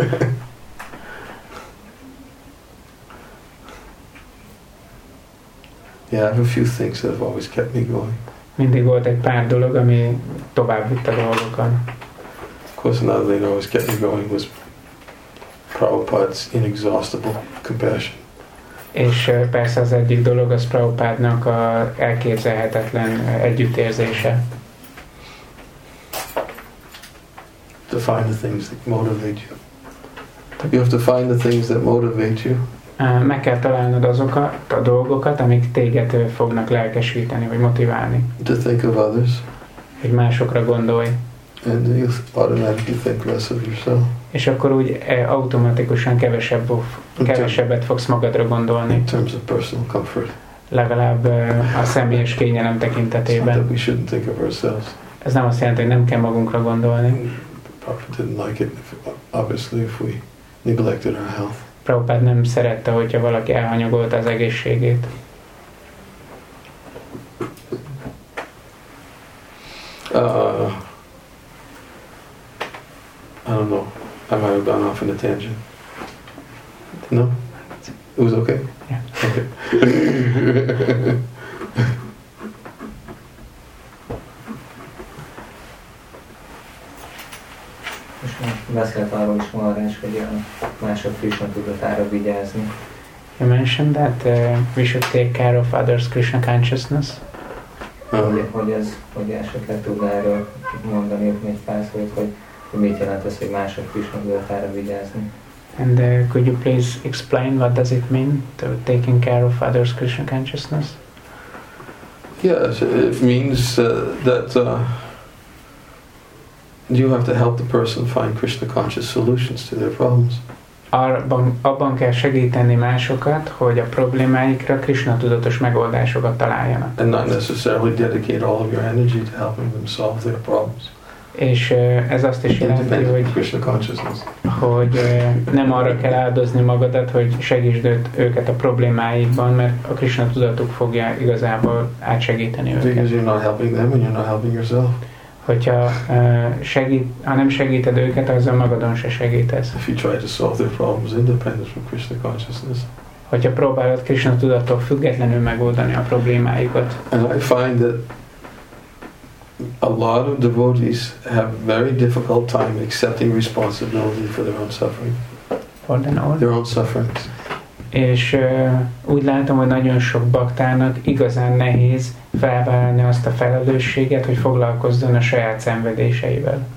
Yeah, I have a few things that have always kept me going. Mindig volt egy pár dolog, ami tovább vitt a dolgokon. Of course, another thing that always kept me going was Prabhupada's inexhaustible compassion. És uh, persze az egyik dolog az Prabhupádnak a elképzelhetetlen uh, együttérzése. To find the things that motivate you. You have to find the things that motivate you. Uh, meg kell találnod azokat a dolgokat, amik téged uh, fognak lelkesíteni, vagy motiválni. To think of others. Hogy másokra gondolj. And you automatically think less of yourself. És akkor úgy uh, automatikusan kevesebb, kevesebbet fogsz magadra gondolni. In terms of personal comfort. Legalább uh, a személyes kényelem tekintetében. We shouldn't think of ourselves. Ez nem azt jelenti, hogy nem kell magunkra gondolni. Prabhupada didn't like it, if, obviously, if we neglected our health. Prabhupád nem szerette, hogyha valaki elhanyagolta az egészségét. Uh, I don't know. I might have gone off in a tangent. No? It was okay? Yeah. Okay. Beszélt arról is Maharaj, hogy a mások Krishna tudatára vigyázni. You mentioned that uh, we should take care of others' Krishna consciousness. Hogy, hogy, ez, hogy esetleg tudná erről mondani egy pár szót, hogy, hogy mit jelent ez, hogy mások Krishna tudatára vigyázni. And uh, could you please explain what does it mean to taking care of others' Krishna consciousness? Yes, it means uh, that uh, you have to help the person find Krishna conscious solutions to their problems. Abban, abban kell segíteni másokat, hogy a problémáikra Krishna tudatos megoldásokat találjanak. And not necessarily dedicate all of your energy to helping them solve their problems. És uh, ez azt is jelenti, hogy, Krishna consciousness. hogy uh, nem arra kell áldozni magadat, hogy segítsd őt, őket a problémáikban, mert a Krishna tudatuk fogja igazából átsegíteni őket. Because you're not helping them and you're not helping yourself. Hogyha uh, segít, ha nem segíted őket, azzal magadon se segítesz. If you try to solve their problems independent from Krishna consciousness. Hogyha próbálod Krishna tudattól függetlenül megoldani a problémáikat. And I find that a lot of devotees have very difficult time accepting responsibility for their own suffering. For their own sufferings. És uh, úgy látom, hogy nagyon sok baktának igazán nehéz felvállalni azt a felelősséget, hogy foglalkozzon a saját szenvedéseivel.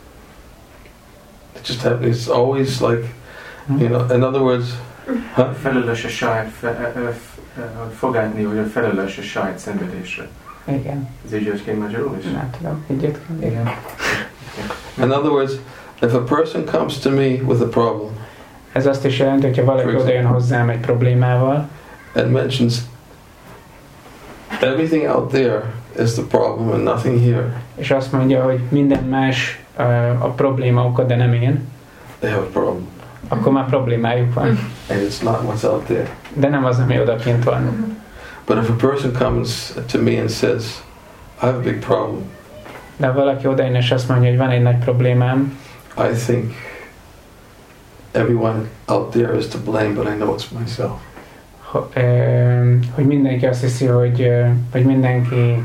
It just happens. It's always like, you know, in other words, huh? Felelős a saját fe, ö, ö, fogadni, hogy a felelős a saját szenvedésre. Igen. Ez így jött ki magyarul is? Nem tudom, így jött ki. Igen. In other words, if a person comes to me with a problem, ez azt is jelenti, hogyha valaki odajön hozzám egy problémával, and mentions everything out there is the problem and nothing here. És azt mondja, hogy minden más uh, a probléma oka, de nem én. They have a problem. Akkor már problémájuk van. And it's not what's out there. De nem az, ami odakint van. But if a person comes to me and says, I have a big problem. De valaki odajön és azt mondja, hogy van egy nagy problémám. I think everyone out there is to blame, but I know it's myself. Hogy mindenki azt hiszi, hogy, hogy mindenki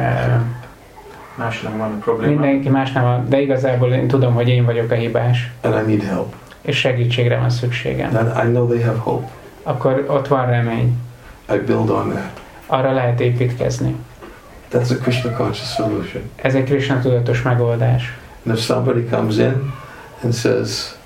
másnak van a probléma. Mindenki másnál van, de igazából én tudom, hogy én vagyok a hibás. And I need help. És segítségre van szükségem. Then I know they have hope. Akkor ott van remény. I build on that. Arra lehet építkezni. That's a Krishna conscious solution. Ez egy Krishna tudatos megoldás. And if somebody comes in and says,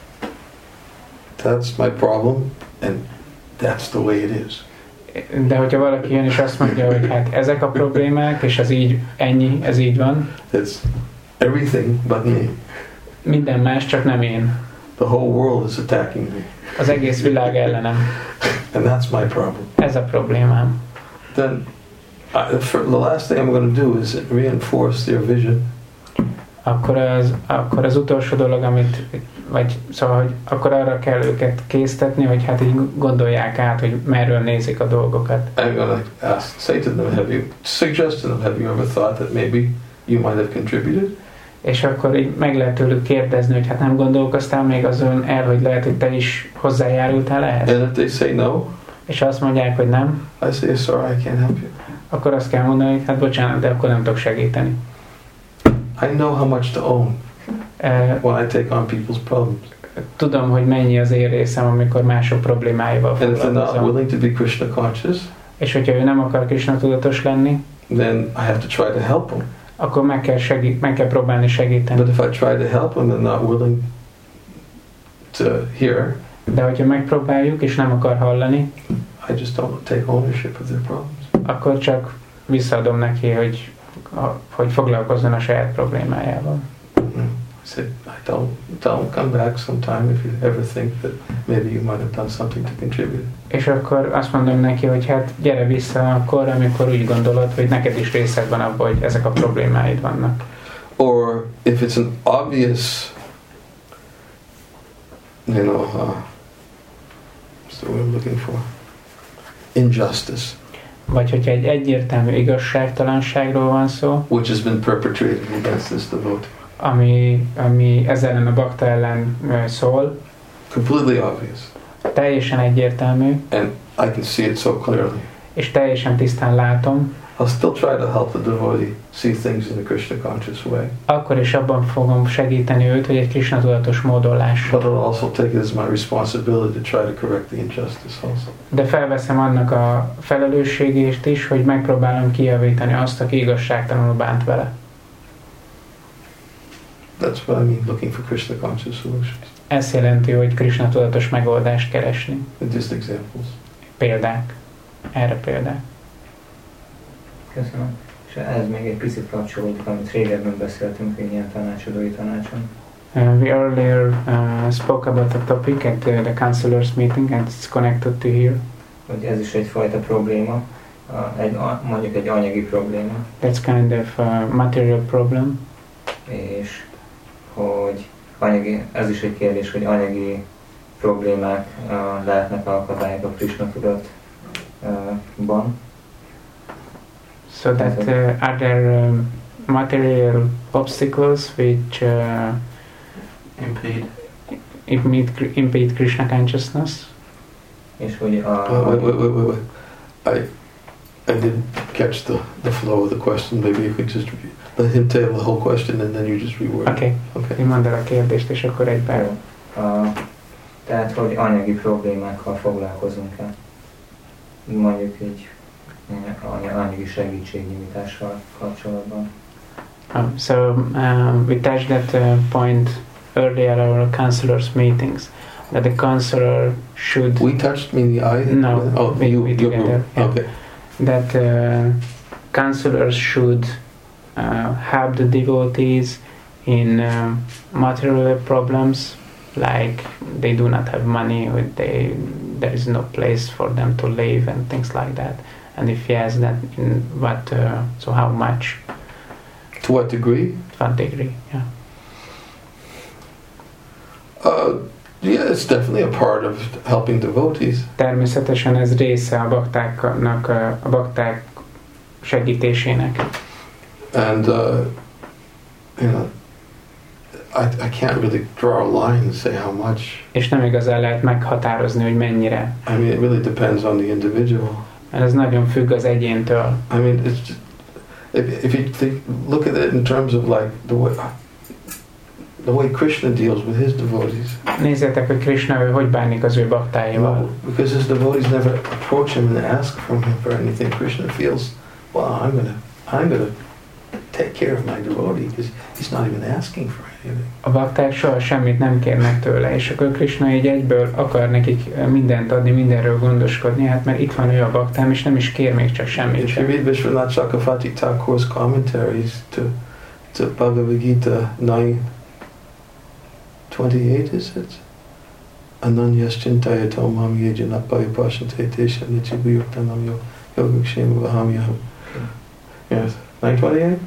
that's my problem, and that's the way it is. De hogyha valaki jön és azt mondja, hogy hát ezek a problémák, és ez így, ennyi, ez így van. It's everything but me. Minden más, csak nem én. The whole world is attacking me. Az egész világ ellenem. And that's my problem. Ez a problémám. Then I, the last thing I'm going to do is reinforce their vision. Akkor az, akkor az utolsó dolog, amit, vagy szóval, hogy akkor arra kell őket késztetni, hogy hát így gondolják át, hogy merről nézik a dolgokat. I'm going to ask, say to them, have you, suggest to them, have you ever thought that maybe you might have contributed? És akkor így meg lehet tőlük kérdezni, hogy hát nem gondolkoztál még azon el, hogy lehet, hogy te is hozzájárultál ehhez? And if they say no, és azt mondják, hogy nem, I say, sorry, I can't help you. Akkor azt kell mondani, hogy hát bocsánat, de akkor nem tudok segíteni. I know how much to own uh, when I take on people's problems. Tudom, hogy mennyi az én részem, amikor mások problémáival And if they're not foglalkozom. willing to be Krishna conscious, és hogyha ő nem akar Krishna tudatos lenni, then I have to try to help them. akkor meg kell, segít, meg kell próbálni segíteni. But if I try to help them and they're not willing to hear, de hogyha megpróbáljuk és nem akar hallani, I just don't take ownership of their problems. Akkor csak visszaadom neki, hogy, hogy foglalkozzon a saját problémájával. I said, I don't, don't come back sometime if you ever think that maybe you might have done something to contribute. És akkor azt mondom neki, hogy hát gyere vissza akkor, amikor úgy gondolod, hogy neked is részed van abban, hogy ezek a problémáid vannak. Or if it's an obvious, you know, uh, what's the word I'm looking for? Injustice. Vagy hogyha egy egyértelmű igazságtalanságról van szó, which has been perpetrated against this devotee. Ami, ami ezzel ellen a bakta ellen uh, szól. Completely obvious. Teljesen egyértelmű. And I can see it so clearly. És teljesen tisztán látom. I'll still try to help the devotee see things in a Krishna conscious way. Akkor is abban fogom segíteni őt, hogy egy Krishna tudatos módon lássa. But I'll also take it as my responsibility to try to correct the injustice also. De felveszem annak a felelősségét is, hogy megpróbálom kijavítani azt, aki igazságtalanul bánt vele. That's what I mean, looking for Krishna conscious solutions. Ez jelenti, hogy Krishna tudatos megoldást keresni. Just examples. Példák. Erre példák. Köszönöm. És ez még egy picit kapcsolódik, amit régebben beszéltünk egy ilyen tanácsadói tanácson. Uh, we earlier uh, spoke about the topic at the, the counselors meeting and it's connected to here. Hogy ez is egyfajta probléma, uh, egy, mondjuk egy anyagi probléma. That's kind of a material problem. És hogy anyagi, ez is egy kérdés, hogy anyagi problémák uh, lehetnek akadályok a Krishna tudatban. So that uh, are there um, material obstacles which uh, impede impede, impede Krishna consciousness? És hogy a... Uh, wait, wait, wait, wait, wait. I, I didn't catch the, the flow of the question. Maybe you could just let him tell the whole question and then you just reword Okay. it. Okay. Én mondd el a kérdést, és akkor egyben. Uh, tehát, hogy anyagi problémákkal foglalkozunk-e? Mondjuk így anyagi segítségnyújtással kapcsolatban. Um, so um, we touched that uh, point earlier at our counselors meetings, that the counselor should... We touched me in the eye? No, oh, we, you, we your together. group. Yeah. Okay. That uh, counselors should uh, help the devotees in um, material problems, like they do not have money, or they there is no place for them to live and things like that. And if yes, then in what? Uh, so how much? To what degree? To what degree? Yeah. Uh, yeah, it's definitely a part of helping devotees. Természetesen ez része a baktáknak, a bakták segítésének. And uh, you know, I, I can't really draw a line and say how much. És nem igazán lehet meghatározni, hogy mennyire. I mean, it really depends on the individual. Mert ez nagyon függ az egyéntől. I mean, it's just, if, if you think, look at it in terms of like the way, the way Krishna deals with his devotees. Nézzétek, hogy Krishna ő hogy bánik az ő baktáival. No, because his devotees never approach him and ask from him for anything. Krishna feels, well, I'm gonna, I'm gonna take care of my devotee because he's not even asking for anything. A bakták soha semmit nem kérnek tőle, és akkor Krishna így egyből akar nekik mindent adni, mindenről gondoskodni, hát mert itt van ő a baktám, és nem is kér még csak semmit If you sem. read Vishwanath Chakravarti Thakur's commentaries to, to Bhagavad Gita nine twenty-eight, is it? Ananyas chintayata mam yejanapaya pasante tesha nichiguyuktanam yogakshema vahamyaham. Yes, nine twenty-eight?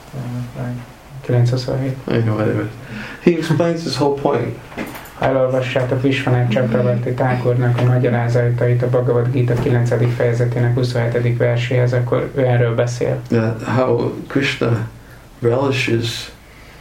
kilenc huszonhét. Anyway, he explains this whole point. Ha elolvassátok Vishwanath Chakravarti Thakurnak a magyarázatait a Bhagavad Gita kilencedik fejezetének huszonhetedik verséhez, akkor ő erről beszél. That how Krishna relishes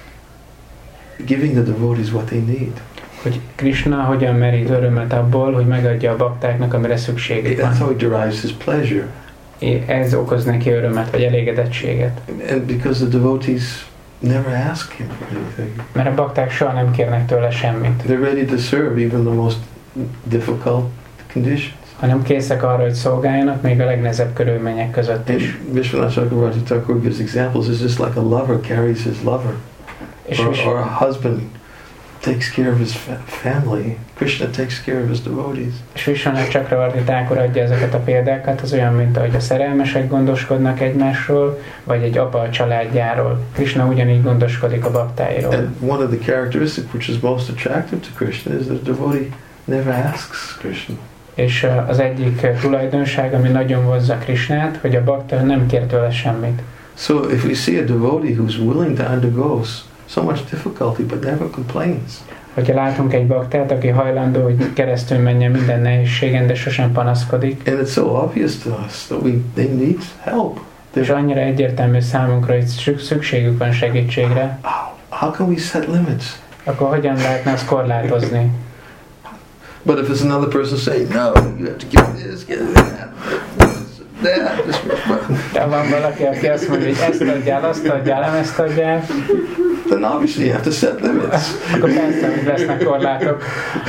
giving the devotees what they need. Hogy Krishna hogyan merít örömet abból, hogy megadja a baktáknak, amire szükségük That's how van. he derives his pleasure. Ez okoz neki örömet, vagy elégedettséget. And because the devotees never ask him for anything. Mert a bakták soha nem kérnek tőle semmit. They're ready to serve even the most difficult conditions. Hanem készek arra, hogy szolgáljanak, még a legnehezebb körülmények között is. And Vishwanath Chakravarti Thakur gives examples. It's just like a lover carries his lover. És, Or, Vish- or a husband takes care of his fa- family. Krishna takes care of his devotees. és Vishwanath Chakravarti Thakur adja ezeket a példákat, az olyan, mint ahogy a szerelmesek gondoskodnak egymásról, vagy egy apa a családjáról. Krishna ugyanígy gondoskodik a baktáiról. And one of the characteristics which is most attractive to Krishna is that the devotee never asks Krishna. És uh, az egyik uh, tulajdonság, ami nagyon vonzza Krishnát, hogy a bakta nem kér tőle semmit. So if we see a devotee who's willing to undergo so much difficulty but never complains, Hogyha látunk egy baktát, aki hajlandó, hogy keresztül menjen minden nehézségen, de sosem panaszkodik, and it's so obvious to us that we they need help. és They're, annyira egyértelmű számunkra, hogy szük- szükségük van segítségre, how, how can we set limits? akkor hogyan lehetne azt korlátozni? But if it's another person saying, no, you have to give this, give that, that, this, De van valaki, aki azt mondja, hogy ezt adjál, azt adjál, nem ezt adjál, then obviously you have to set limits. akkor persze, hogy lesznek korlátok.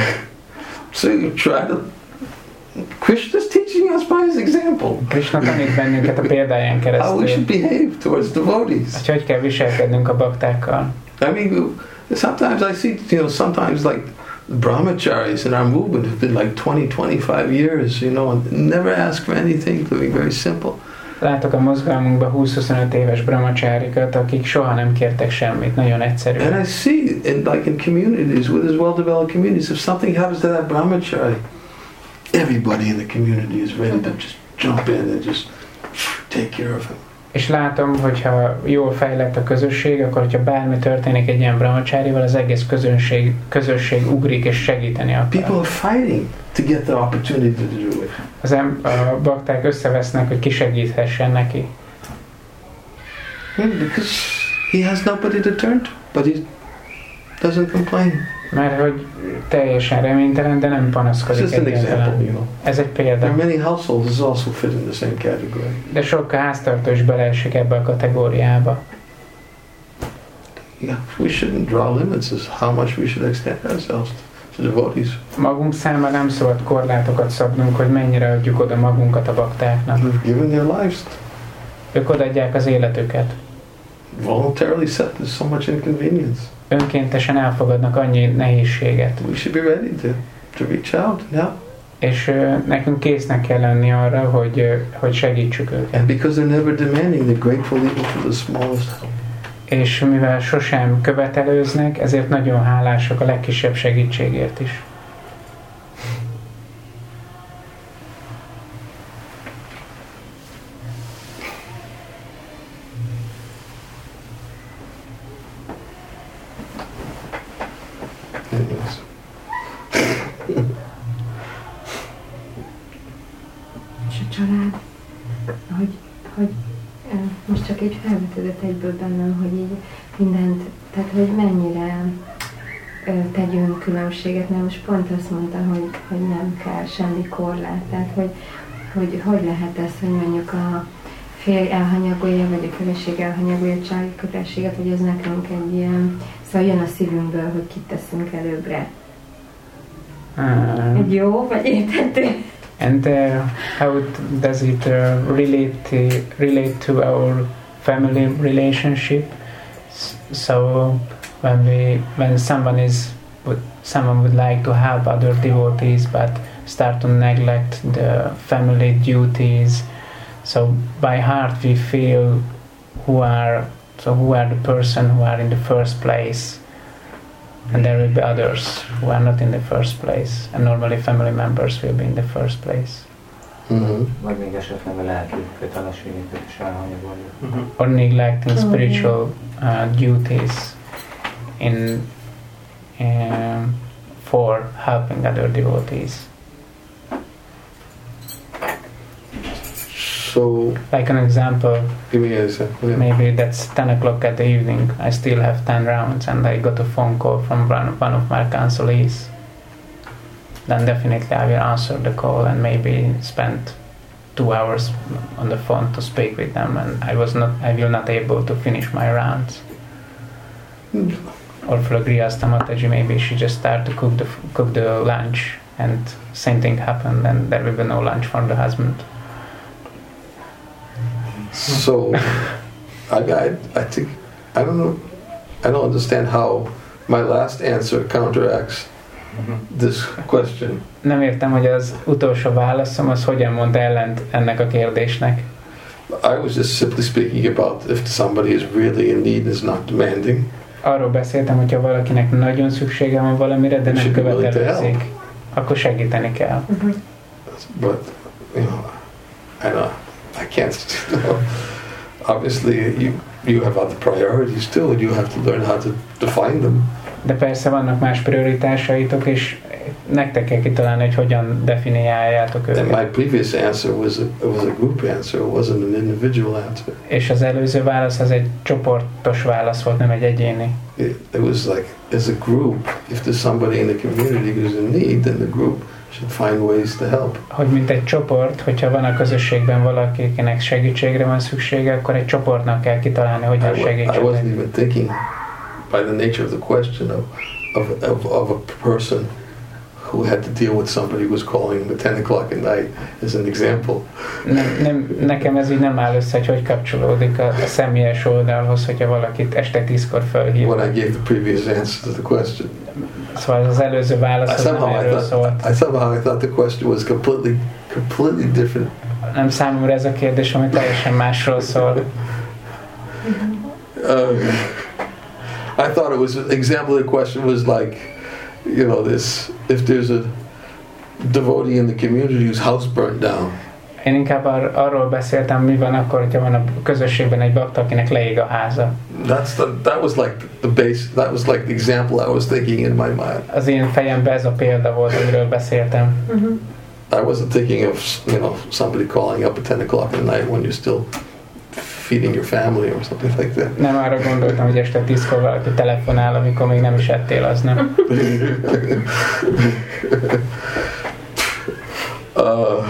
So you try to... Krishna's teaching us by his example Krishna tanít bennünket a példáján how we keresztül, should behave towards devotees. hogy hogy kell viselkednünk a baktákkal. I mean, sometimes I see, you know, sometimes like brahmacharis in our movement have been like twenty, twenty-five years, you know, and never ask for anything, living very simple. Látok a mozgalmunkban húsz-huszonöt éves brahmacsárikat, akik soha nem kértek semmit, nagyon egyszerű. And I see, in, like in communities, where there's well-developed communities, if something happens to that brahmachari, everybody in the community is ready to just jump in and just take care of him. És látom, hogyha jól fejlett a közösség, akkor hogyha bármi történik egy ilyen brahmacsárival, az egész közönség, közösség ugrik és segíteni People akar. are fighting to get the opportunity to do it. Az em- a bakták összevesznek, hogy kisegíthessen neki. Yeah, because he has nobody to turn to, but he doesn't complain. Mert hogy teljesen reménytelen, de nem It's panaszkodik just an example, egyáltalán. you know. Ez egy There példa. are many households that also fit in the same category. De sok háztartó is beleesik ebbe a kategóriába. Yeah, we shouldn't draw limits as how much we should extend ourselves to devotees. Magunk számára nem szabad korlátokat szabnunk, hogy mennyire adjuk oda magunkat a baktáknak. Who've given their lives, Ők odaadják az életüket. voluntarily set to so much inconvenience. Önkéntesen elfogadnak annyi nehézséget. We should be ready to, to reach out and help. És ö, nekünk késznek kell lenni arra, hogy, ö, hogy segítsük őket. And because they're never demanding, they're grateful even for the smallest help. És mivel sosem követelőznek, ezért nagyon hálásak a legkisebb segítségért is. Anyways. És a család, hogy, hogy most csak így felvetődött egyből bennem, hogy így mindent, tehát hogy mennyire tegyünk különbséget, mert most pont azt mondta, hogy, hogy nem kell semmi korlát, tehát hogy, hogy hogy lehet ez, hogy mondjuk a férj elhanyagolja, vagy a feleség elhanyagolja a családi kötelességet, hogy ez nekünk egy ilyen, szóval jön a szívünkből, hogy kit teszünk előbbre. Uh, egy jó, vagy érthető? And uh, how does it uh, relate to, relate to our family relationship? So when we when someone is would, someone would like to help other devotees but start to neglect the family duties, so by heart we feel who are so who are the person who are in the first place, and there will be others who are not in the first place, and normally family members will be in the first place. Mm-hmm. Vagy még esetleg a lelki kötelességeket is elhanyagoljuk. Mm-hmm. Or neglecting spiritual uh, duties in um, for helping other devotees. So, like an example, give me an example. Yeah. Maybe that's ten o'clock at the evening. I still have ten rounds, and I got a phone call from one, one of my counselees. Then definitely I will answer the call and maybe spend two hours on the phone to speak with them, and I was not, I will not able to finish my rounds. Mm. Or for Grihastha Mataji, maybe she just started to cook the cook the lunch, and same thing happened, and there will be no lunch for the husband. So, I, I, I think, I don't know, I don't understand how my last answer counteracts this question. Nem értem, hogy az utolsó válaszom az hogyan mond ellent ennek a kérdésnek. I was just simply speaking about if somebody is really in need and is not demanding. Arról beszéltem, hogyha valakinek nagyon szüksége van valamire, de nem követelőzik, akkor segíteni kell. Uh-huh. But, you know, I don't I can't, you know, obviously you, you have other priorities too, and you have to learn how to define them. De persze vannak más prioritásaitok, és nektek kell kitalálni, hogy hogyan definiáljátok őket. And my previous answer was a, was a group answer, it wasn't an individual answer. És az előző válasz az egy csoportos válasz volt, nem egy egyéni. It, it was like, as a group, if there's somebody in the community who's in need, then the group should find ways to help. Hogy mint egy csoport, hogyha van a közösségben valakinek segítségre van szüksége, akkor egy csoportnak kell kitalálni, hogyan segítsenek. I wasn't even thinking, by the nature of the question, of, of, of, of a person who had to deal with somebody who was calling at ten o'clock at night, as an example. Nem, nem, nekem ez így nem áll össze, hogy hogy kapcsolódik a, a személyes oldalhoz, hogyha valakit este tízkor felhív. When I gave the previous answer to the question. Szóval az előző válasz az nem erről szólt. I somehow I thought the question was completely, completely different. Nem, számomra ez a kérdés, ami teljesen másról szól. Uh, I thought it was an example of the question was like, you know, this, if there's a devotee in the community whose house burnt down. Én inkább ar- arról beszéltem, mi van akkor, hogyha van a közösségben egy bakta, akinek leég a háza. That's the, that was like the base, that was like the example I was thinking in my mind. Az én fejemben ez a példa volt, amiről beszéltem. Uh-huh. I wasn't thinking of, you know, somebody calling up at ten o'clock at night when you're still feeding your family or something like that. Nem arra gondoltam, hogy este tízkor valaki telefonál, amikor még nem is ettél, az nem. uh,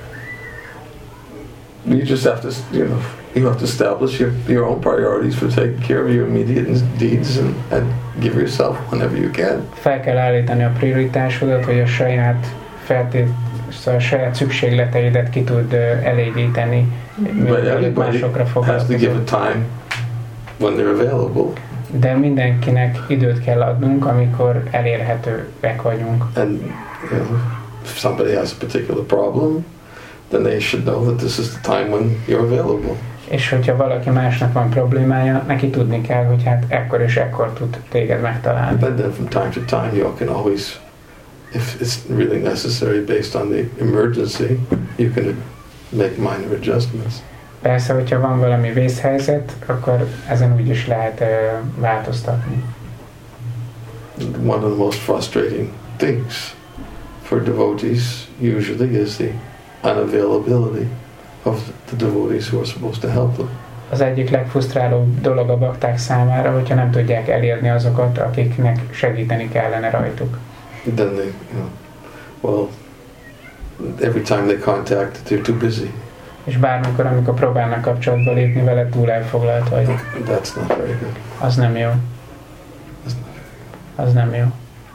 you just have to, you know, you have to establish your, your own priorities for taking care of your immediate needs and, and give yourself whenever you can. Fel kell állítani a prioritásodat, hogy a saját feltét, szóval a saját szükségleteidet ki tud uh, elégíteni, mielőtt másokra has to give a foglalkozol. time when they're available. De mindenkinek időt kell adnunk, amikor elérhetőek vagyunk. And you know, if somebody has a particular problem, then they should know that this is the time when you're available. És hogyha valaki másnak van problémája, neki tudni kell, hogy hát ekkor és ekkor tud téged megtalálni. But then from time to time you can always, if it's really necessary based on the emergency, you can make minor adjustments. Persze, hogyha van valami vészhelyzet, akkor ezen úgy is lehet uh, változtatni. One of the most frustrating things for devotees usually is the unavailability of the devotees who are supposed to help them. Az egyik legfrusztrálóbb dolog a bakták számára, hogyha nem tudják elérni azokat, akiknek segíteni kellene rajtuk. Then they, you know, well, every time they contact, they're too busy. És bármikor, amikor próbálnak kapcsolatba lépni vele, túl elfoglalt vagy. That's not very good. Az nem jó. That's not very good. Az nem jó.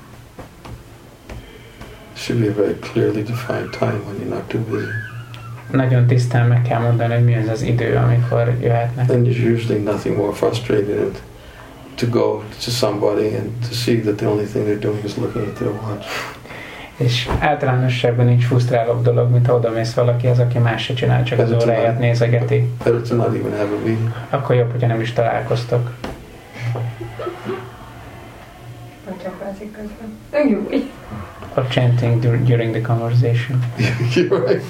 Should be a very clearly defined time when you're not too busy. Nagyon tisztán meg kell mondani, hogy mi az az idő, amikor jöhetnek. And there's usually nothing more frustrating than to go to somebody and to see that the only thing they're doing is looking at their watch. És általánosságban nincs frusztrálóbb dolog, mint ha odamész valakihez, aki más se csinál, csak az óráját nézegeti. Better to not even have a meeting. Akkor jobb, hogyha nem is találkoztok. Vagy csapázik közben. Nyugodj! Or chanting dur- during the conversation. You're right.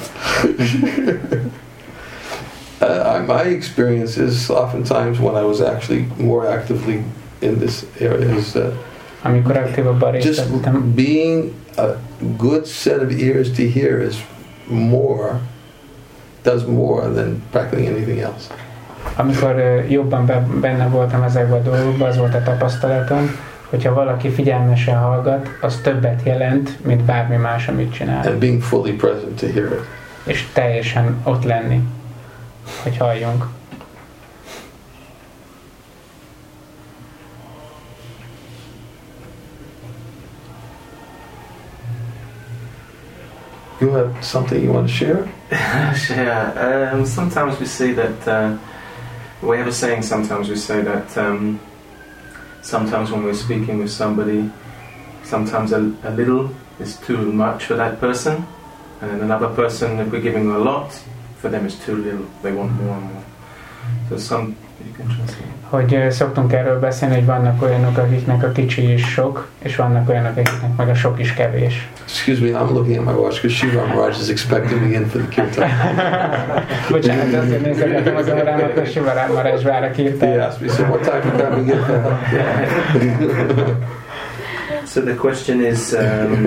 uh, my experience is oftentimes when I was actually more actively in this area is that Amikor aktívabban részt just vettem, being a good set of ears to hear is more, does more than practically anything else. amikor ö, jobban be, benne voltam ezekben a dolgokban, az volt a tapasztalatom, hogyha valaki figyelmesen hallgat, az többet jelent, mint bármi más, amit csinál. And being fully present to hear it. És teljesen ott lenni, hogy halljunk. You have something you want to share? Yeah, um, sometimes we see that, uh, we have a saying, sometimes we say that um, sometimes when we're speaking with somebody, sometimes a, a little is too much for that person, and then another person, if we're giving a lot, for them is too little, they want more and more. So some, you can translate. Hogy ö, szoktunk erről beszélni, hogy vannak olyanok, akiknek a kicsi is sok, és vannak olyanok, akiknek meg a sok is kevés. Excuse me, I'm looking at my watch because Shiva Maharaj is expecting me in for the kirtan. Bocsánat, de azért nézegetem az órámat, hogy Shiva Maharaj vár a kirtan. He asked me, so what time you coming in for? So the question is, um,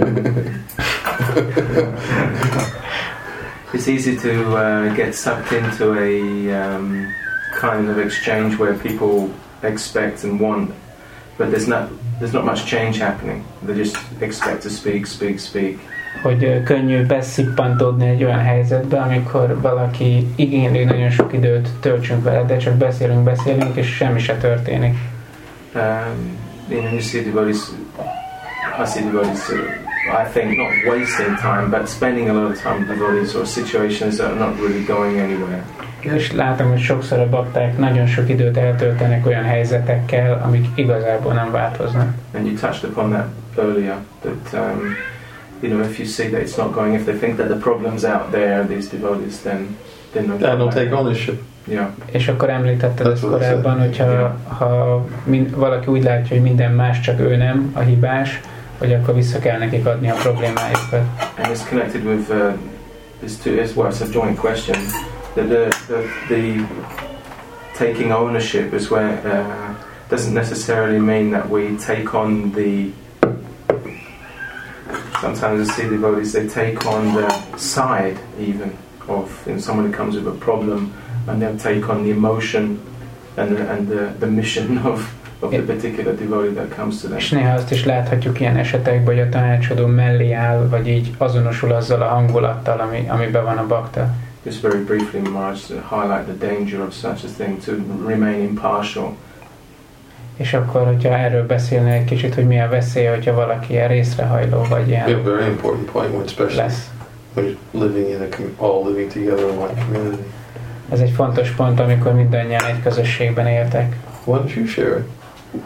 it's easy to uh, get sucked into a um, kind of exchange where people expect and want, but there's not there's not much change happening. They just expect to speak, speak, speak. Hogy ö, könnyű beszippantódni egy olyan helyzetbe, amikor valaki igényli nagyon sok időt töltsünk vele, de csak beszélünk, beszélünk, és semmi se történik. Um, you know, you see devotees, I see devotees, uh, I think not wasting time, but spending a lot of time with devotees or situations that are not really going anywhere. És látom, hogy sokszor a bakták nagyon sok időt eltöltenek olyan helyzetekkel, amik igazából nem változnak. And you touched upon that earlier, that um, you know, if you see that it's not going, if they think that the problem's out there, these devotees, then then I don't take ownership. Yeah. És akkor említetted That's ezt what I said. korábban, hogyha Yeah. ha mind, valaki úgy látja, hogy minden más, csak ő nem a hibás, hogy akkor vissza kell nekik adni a problémájukat. And it's connected with uh, this two. It's well, it's a joint question. The the, the, the taking ownership is where uh, doesn't necessarily mean that we take on the. Sometimes I see devotees, they take on the side even of, you know, someone who comes with a problem, and they'll take on the emotion and the, and the, the mission of, of the particular devotee that comes to them. És néha azt is láthatjuk ilyen esetekben, hogy a tanácsadó mellé áll, vagy így azonosul azzal a hangulattal, ami, amiben van a bakta. Just very briefly, Maharaj, to highlight the danger of such a thing, to remain impartial. És akkor, hogyha erről beszélne egy kicsit, hogy mi a veszély, hogyha valaki ilyen részrehajló, vagy ilyen Yeah, very important point, when especially lesz. when you're living in a com- all living together in one community. Ez egy fontos pont, amikor mindannyian egy közösségben éltek. Why don't you share it?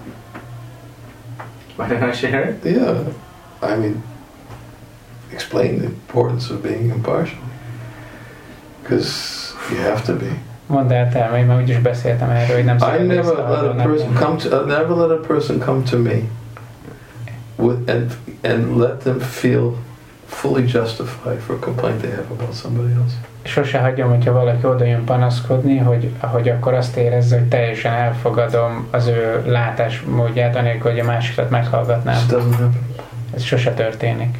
Why don't I share it? Yeah, I mean, explain the importance of being impartial, because you have to be. Mondd el te, mert én már úgyis beszéltem erről, hogy nem I szabad never let a részrehajlónak person lenni. come to. I never let a person come to me with and and let them feel fully justified for a complaint they have about somebody else. Sose hagyom, hogyha valaki oda jön panaszkodni, hogy, hogy akkor azt érezze, hogy teljesen elfogadom az ő látásmódját, anélkül, hogy a másikat meghallgatnám. It doesn't happen. Ez sose történik.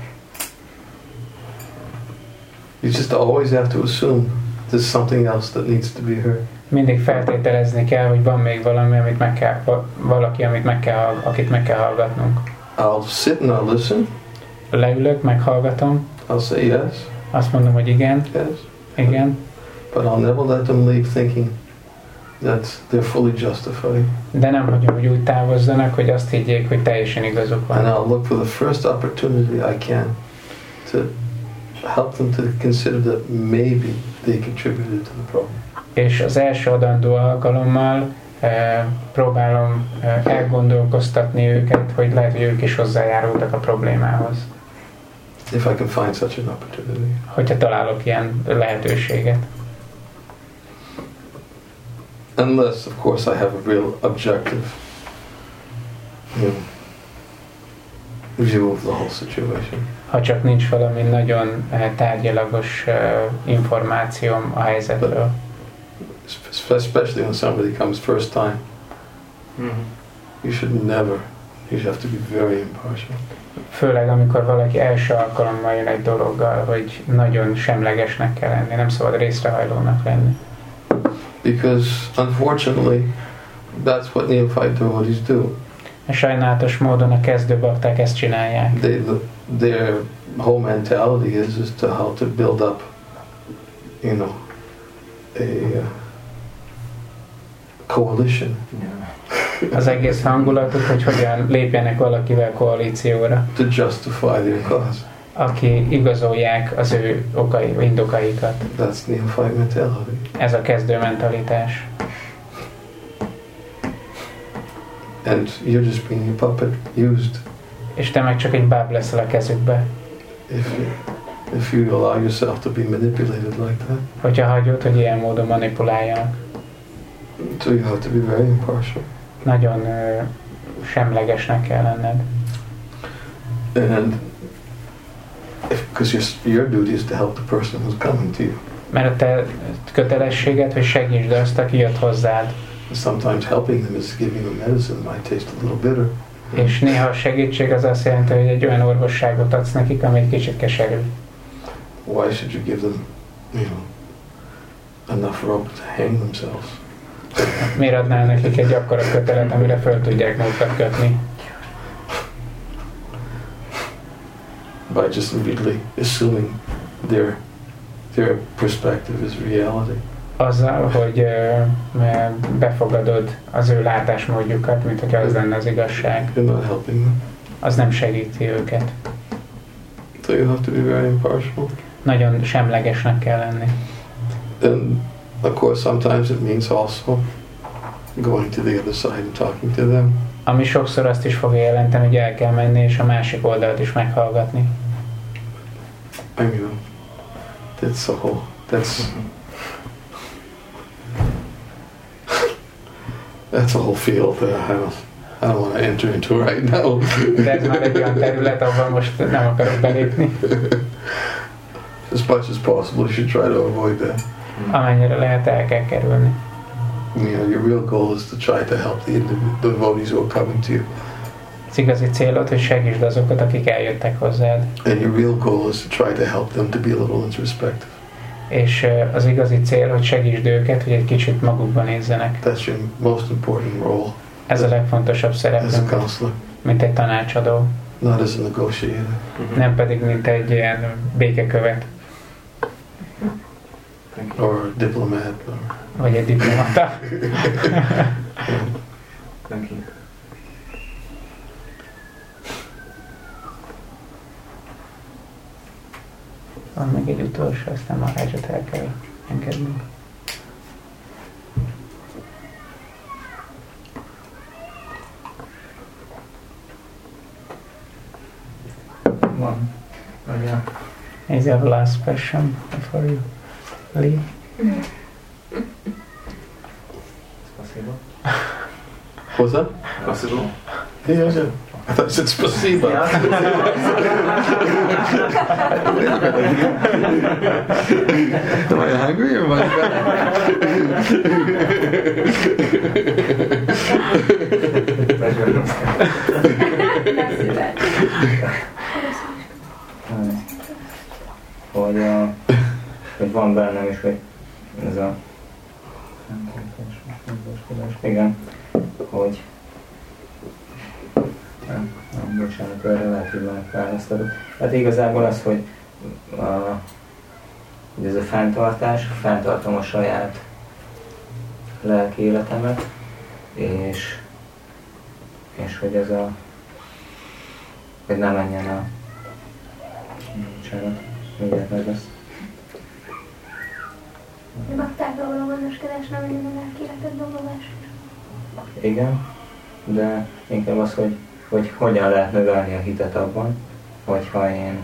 You just always have to assume there's something else that needs to be heard. mindig feltételezni kell, hogy van még valami, amit meg kell, valaki, amit meg kell, akit meg kell hallgatnunk. I'll sit and I'll listen. Leülök, meghallgatom. I'll say yes. Azt mondom, hogy igen. Yes. Igen. But I'll never let them leave thinking that they're fully justified. De nem hagyom, hogy úgy távozzanak, hogy azt higgyék, hogy teljesen igazuk van. And I'll look for the first opportunity I can to help them to consider that maybe they contributed to the problem. És az első adandó alkalommal eh, próbálom eh, elgondolkoztatni őket, hogy lehet, hogy ők is hozzájárultak a problémához. If I can find such an opportunity. Hogyha találok ilyen lehetőséget. Unless, of course, I have a real objective, you know, view of the whole situation. Ha csak nincs valami nagyon eh, tárgyalagos eh, információm a helyzetről. Especially when somebody comes first time. Mm-hmm. You should never, you have to be very impartial. Főleg amikor valaki első alkalommal jön egy dologgal, hogy nagyon semlegesnek kell lenni, nem szabad részrehajlónak lenni. Because unfortunately, that's what neophyte devotees do. Sajnálatos módon a kezdő bakták ezt csinálják. They, the, their whole mentality is, is to how to build up, you know, a uh, coalition. Az egész hangulatot, hogy hogyan lépjenek valakivel koalícióra. To justify their cause. Aki igazolják az ő okai, indokaikat. That's neophyte mentality. Ez a kezdő mentalitás. And you're just being a puppet used. És te meg csak egy báb leszel a kezükbe. If you, if you allow yourself to be manipulated like that. Hogyha hagyod, hogy ilyen módon manipuláljanak. So you have to be very impartial. Nagyon uh, semlegesnek kell lenned. And because your, your duty is to help the person who's coming to you. Mert a te kötelességed, hogy segítsd azt, aki jött hozzád. Sometimes helping them is giving them medicine that might taste a little bitter. És néha a segítség az azt jelenti, hogy egy olyan orvosságot adsz nekik, ami egy kicsit keserű. Why should you give them, you know, enough rope to hang themselves? Miért adnál nekik egy akkora kötelet, amire föl tudják magukat kötni? By just immediately assuming their their perspective is reality. Azzal, hogy uh, befogadod az ő látásmódjukat, mint hogy az lenne az igazság. You're not helping them. Az nem segíti őket. So you have to be very impartial. Nagyon semlegesnek kell lenni. And of course sometimes it means also going to the other side and talking to them. Ami sokszor azt is fogja jelenteni, hogy el kell menni és a másik oldalt is meghallgatni. I mean, that's a whole, that's that's a whole field that I don't, I don't want to enter into right now. De ez már egy olyan terület, ahol most nem akarok belépni. As much as possible, you should try to avoid that. Amennyire lehet, el kell kerülni. You know, your real goal is to try to help the, the devotees who are coming to you. Az igazi célod, hogy segítsd azokat, akik eljöttek hozzád. And your real goal is to try to help them to be a little introspective. És az igazi cél, hogy segítsd őket, hogy egy kicsit magukban nézzenek. That's your most important role. Ez a legfontosabb As a szerepünk, counselor, mint egy tanácsadó. not as a negotiator. Nem pedig, mint egy ilyen békekövet, Or diplomat. Or vagy egy diplomata. Thank you. Van még egy utolsó, aztán Maharajot el kell engedni. Van. Nagyja. Is there a last question for you, Lee? Спасибо. what's that? Possible? Yeah, yeah. I thought you said spasiba. Am I hungry or am I hogy, a, hogy van bennem is, hogy ez a Igen, hogy nem, nem, bocsánat, erre lehet, hogy már választodok. Hát igazából az, hogy, a, hogy ez a fenntartás, fenntartom a saját lelki életemet, és, és hogy ez a, hogy ne menjen a, bocsánat, mindjárt meg lesz. Baktákra való gondoskodás nem legyen a lelki életed dolgozás. Igen, de inkább az, hogy, hogy hogyan lehet növelni a hitet abban, hogyha én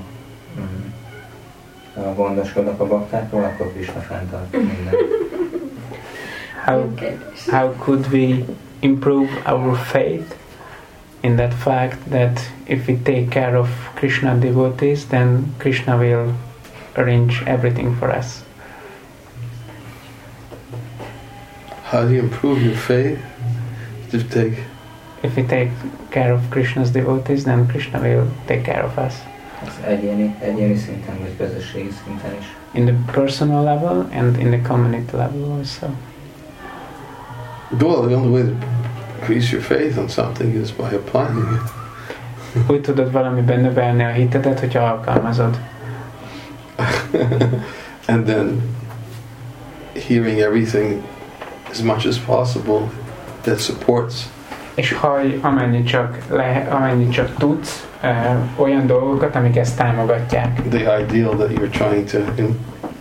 mm, gondoskodok a baktákról, akkor Krishna fenntart minden. How, how could we improve our faith in that fact that if we take care of Krishna devotees, then Krishna will arrange everything for us? How do you improve your faith? To take. If we take care of Krishna's devotees, then Krishna will take care of us. Az egyéni, egyéni szinten, vagy közösségi szinten is. In the personal level and in the community level also. Well, the only way to increase your faith on something is by applying it. Úgy tudod valamiben növelni a hitedet, hogyha alkalmazod. And then hearing everything as much as possible that supports. És hallj amennyit csak, le, amennyit csak tudsz, uh, olyan dolgokat, amik ezt támogatják. The ideal that you're trying to in,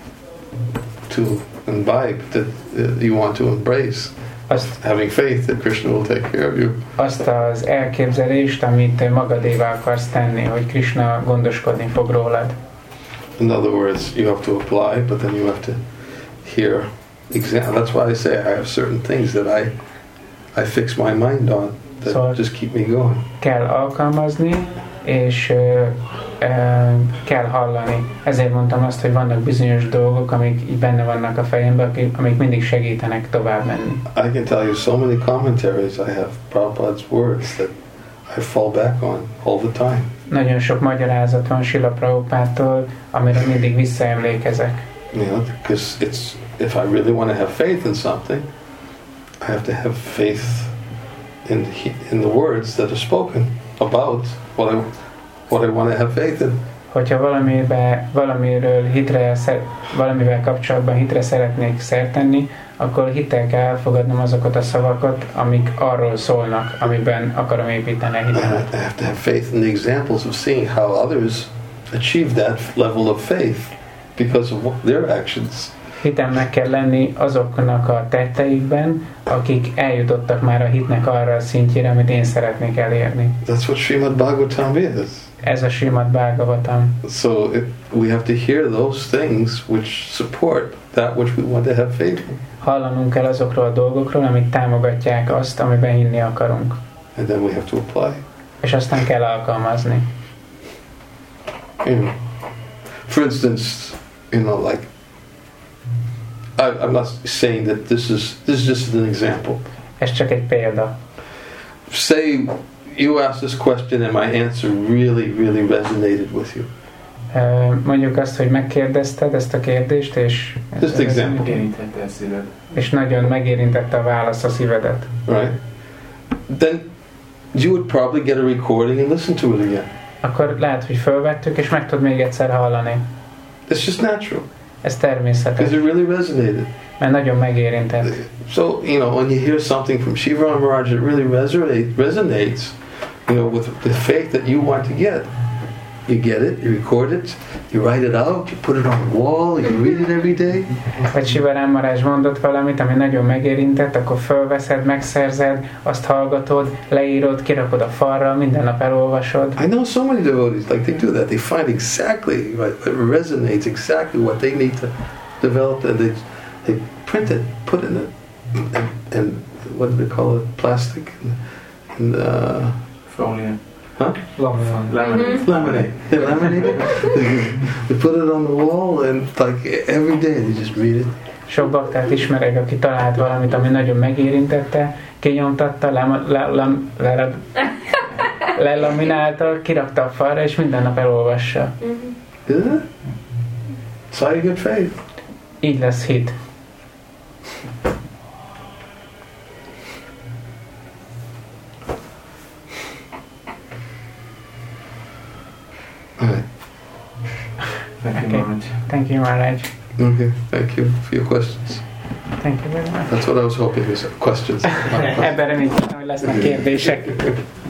to imbibe, that uh, you want to embrace. Azt, having faith that Krishna will take care of you. Azt az elképzelést, amit magadévá akarsz tenni, hogy Krishna gondoskodni fog rólad. In other words, you have to apply, but then you have to hear. Exam- That's why I say I have certain things that I I fix my mind on that Szóval just keep me going. Kell alkalmazni, és uh, uh, kell hallani. Ezért mondtam azt, hogy vannak bizonyos dolgok, amik így benne vannak a fejemben, amik mindig segítenek tovább menni. I can tell you so many commentaries I have Prabhupada's words that I fall back on all the time. Nagyon sok magyarázat van Srila Prabhupádtól, amire mindig visszaemlékezek. You know, because it's if I really want to have faith in something, I have to have faith in the, in the words that are spoken about what I what I want to have faith in. Hogyha valamibe, valamiről hitre, valamivel kapcsolatban hitre szeretnék szert tenni, akkor hittel kell elfogadnom azokat a szavakat, amik arról szólnak, amiben akarom építeni a hitemet. I have to have faith in the examples of seeing how others achieve that level of faith because of their actions. Hitemnek kell lenni azoknak a tetteikben, akik eljutottak már a hitnek arra a szintjére, amit én szeretnék elérni. That's what Srimad Bhagavatam is. Ez a Srimad Bhagavatam. So it, we have to hear those things which support that which we want to have faith in. Hallanunk kell azokról a dolgokról, amik támogatják azt, amiben hinni akarunk. And then we have to apply. És aztán kell alkalmazni. You know, for instance, you know, like I, I'm not saying that this is this is just an example. Ez csak egy példa. Say you asked this question and my answer really, really resonated with you. Uh, mondjuk azt, hogy megkérdezted ezt a kérdést, és, Just example. és nagyon megérintette a válasz a szívedet. Right? Then you would probably get a recording and listen to it again. Akkor lehet, hogy fölvettük, és meg tud még egyszer hallani. It's just natural. Ez természetes. Because it really resonated. Mert nagyon megérintett. So, you know, when you hear something from Shiva Maharaj, it really resonate, resonates, you know, with the faith that you want to get. You get it, you record it, you write it out, you put it on the wall, you read it every day. Vagy Sivarám Marázs mondott valamit, ami nagyon megérintett, akkor fölveszed, megszerzed, azt hallgatod, leírod, kirakod a falra, minden nap elolvasod. I know so many devotees, like they do that. They find exactly, right, it resonates exactly what they need to develop, and they they print it, put it in it, and, and what do they call it? Plastic? And, uh, Folia. Huh? Laminate. Laminate. Laminate. They laminate it. They put it on the wall, and like every day they just read it. Sok baktát ismerek, aki talált valamit, ami nagyon megérintette, kinyomtatta, lem, le, lem, le, lelaminálta, kirakta a falra, és minden nap elolvassa. Isn't it? That's how you get faith. Így lesz hit. Thank you, Okay. Maharaj. Thank you, Maharaj. Okay, thank you for your questions. Thank you very much. That's what I was hoping, is questions. not questions. Ebben reménykedtem, hogy lesznek kérdések.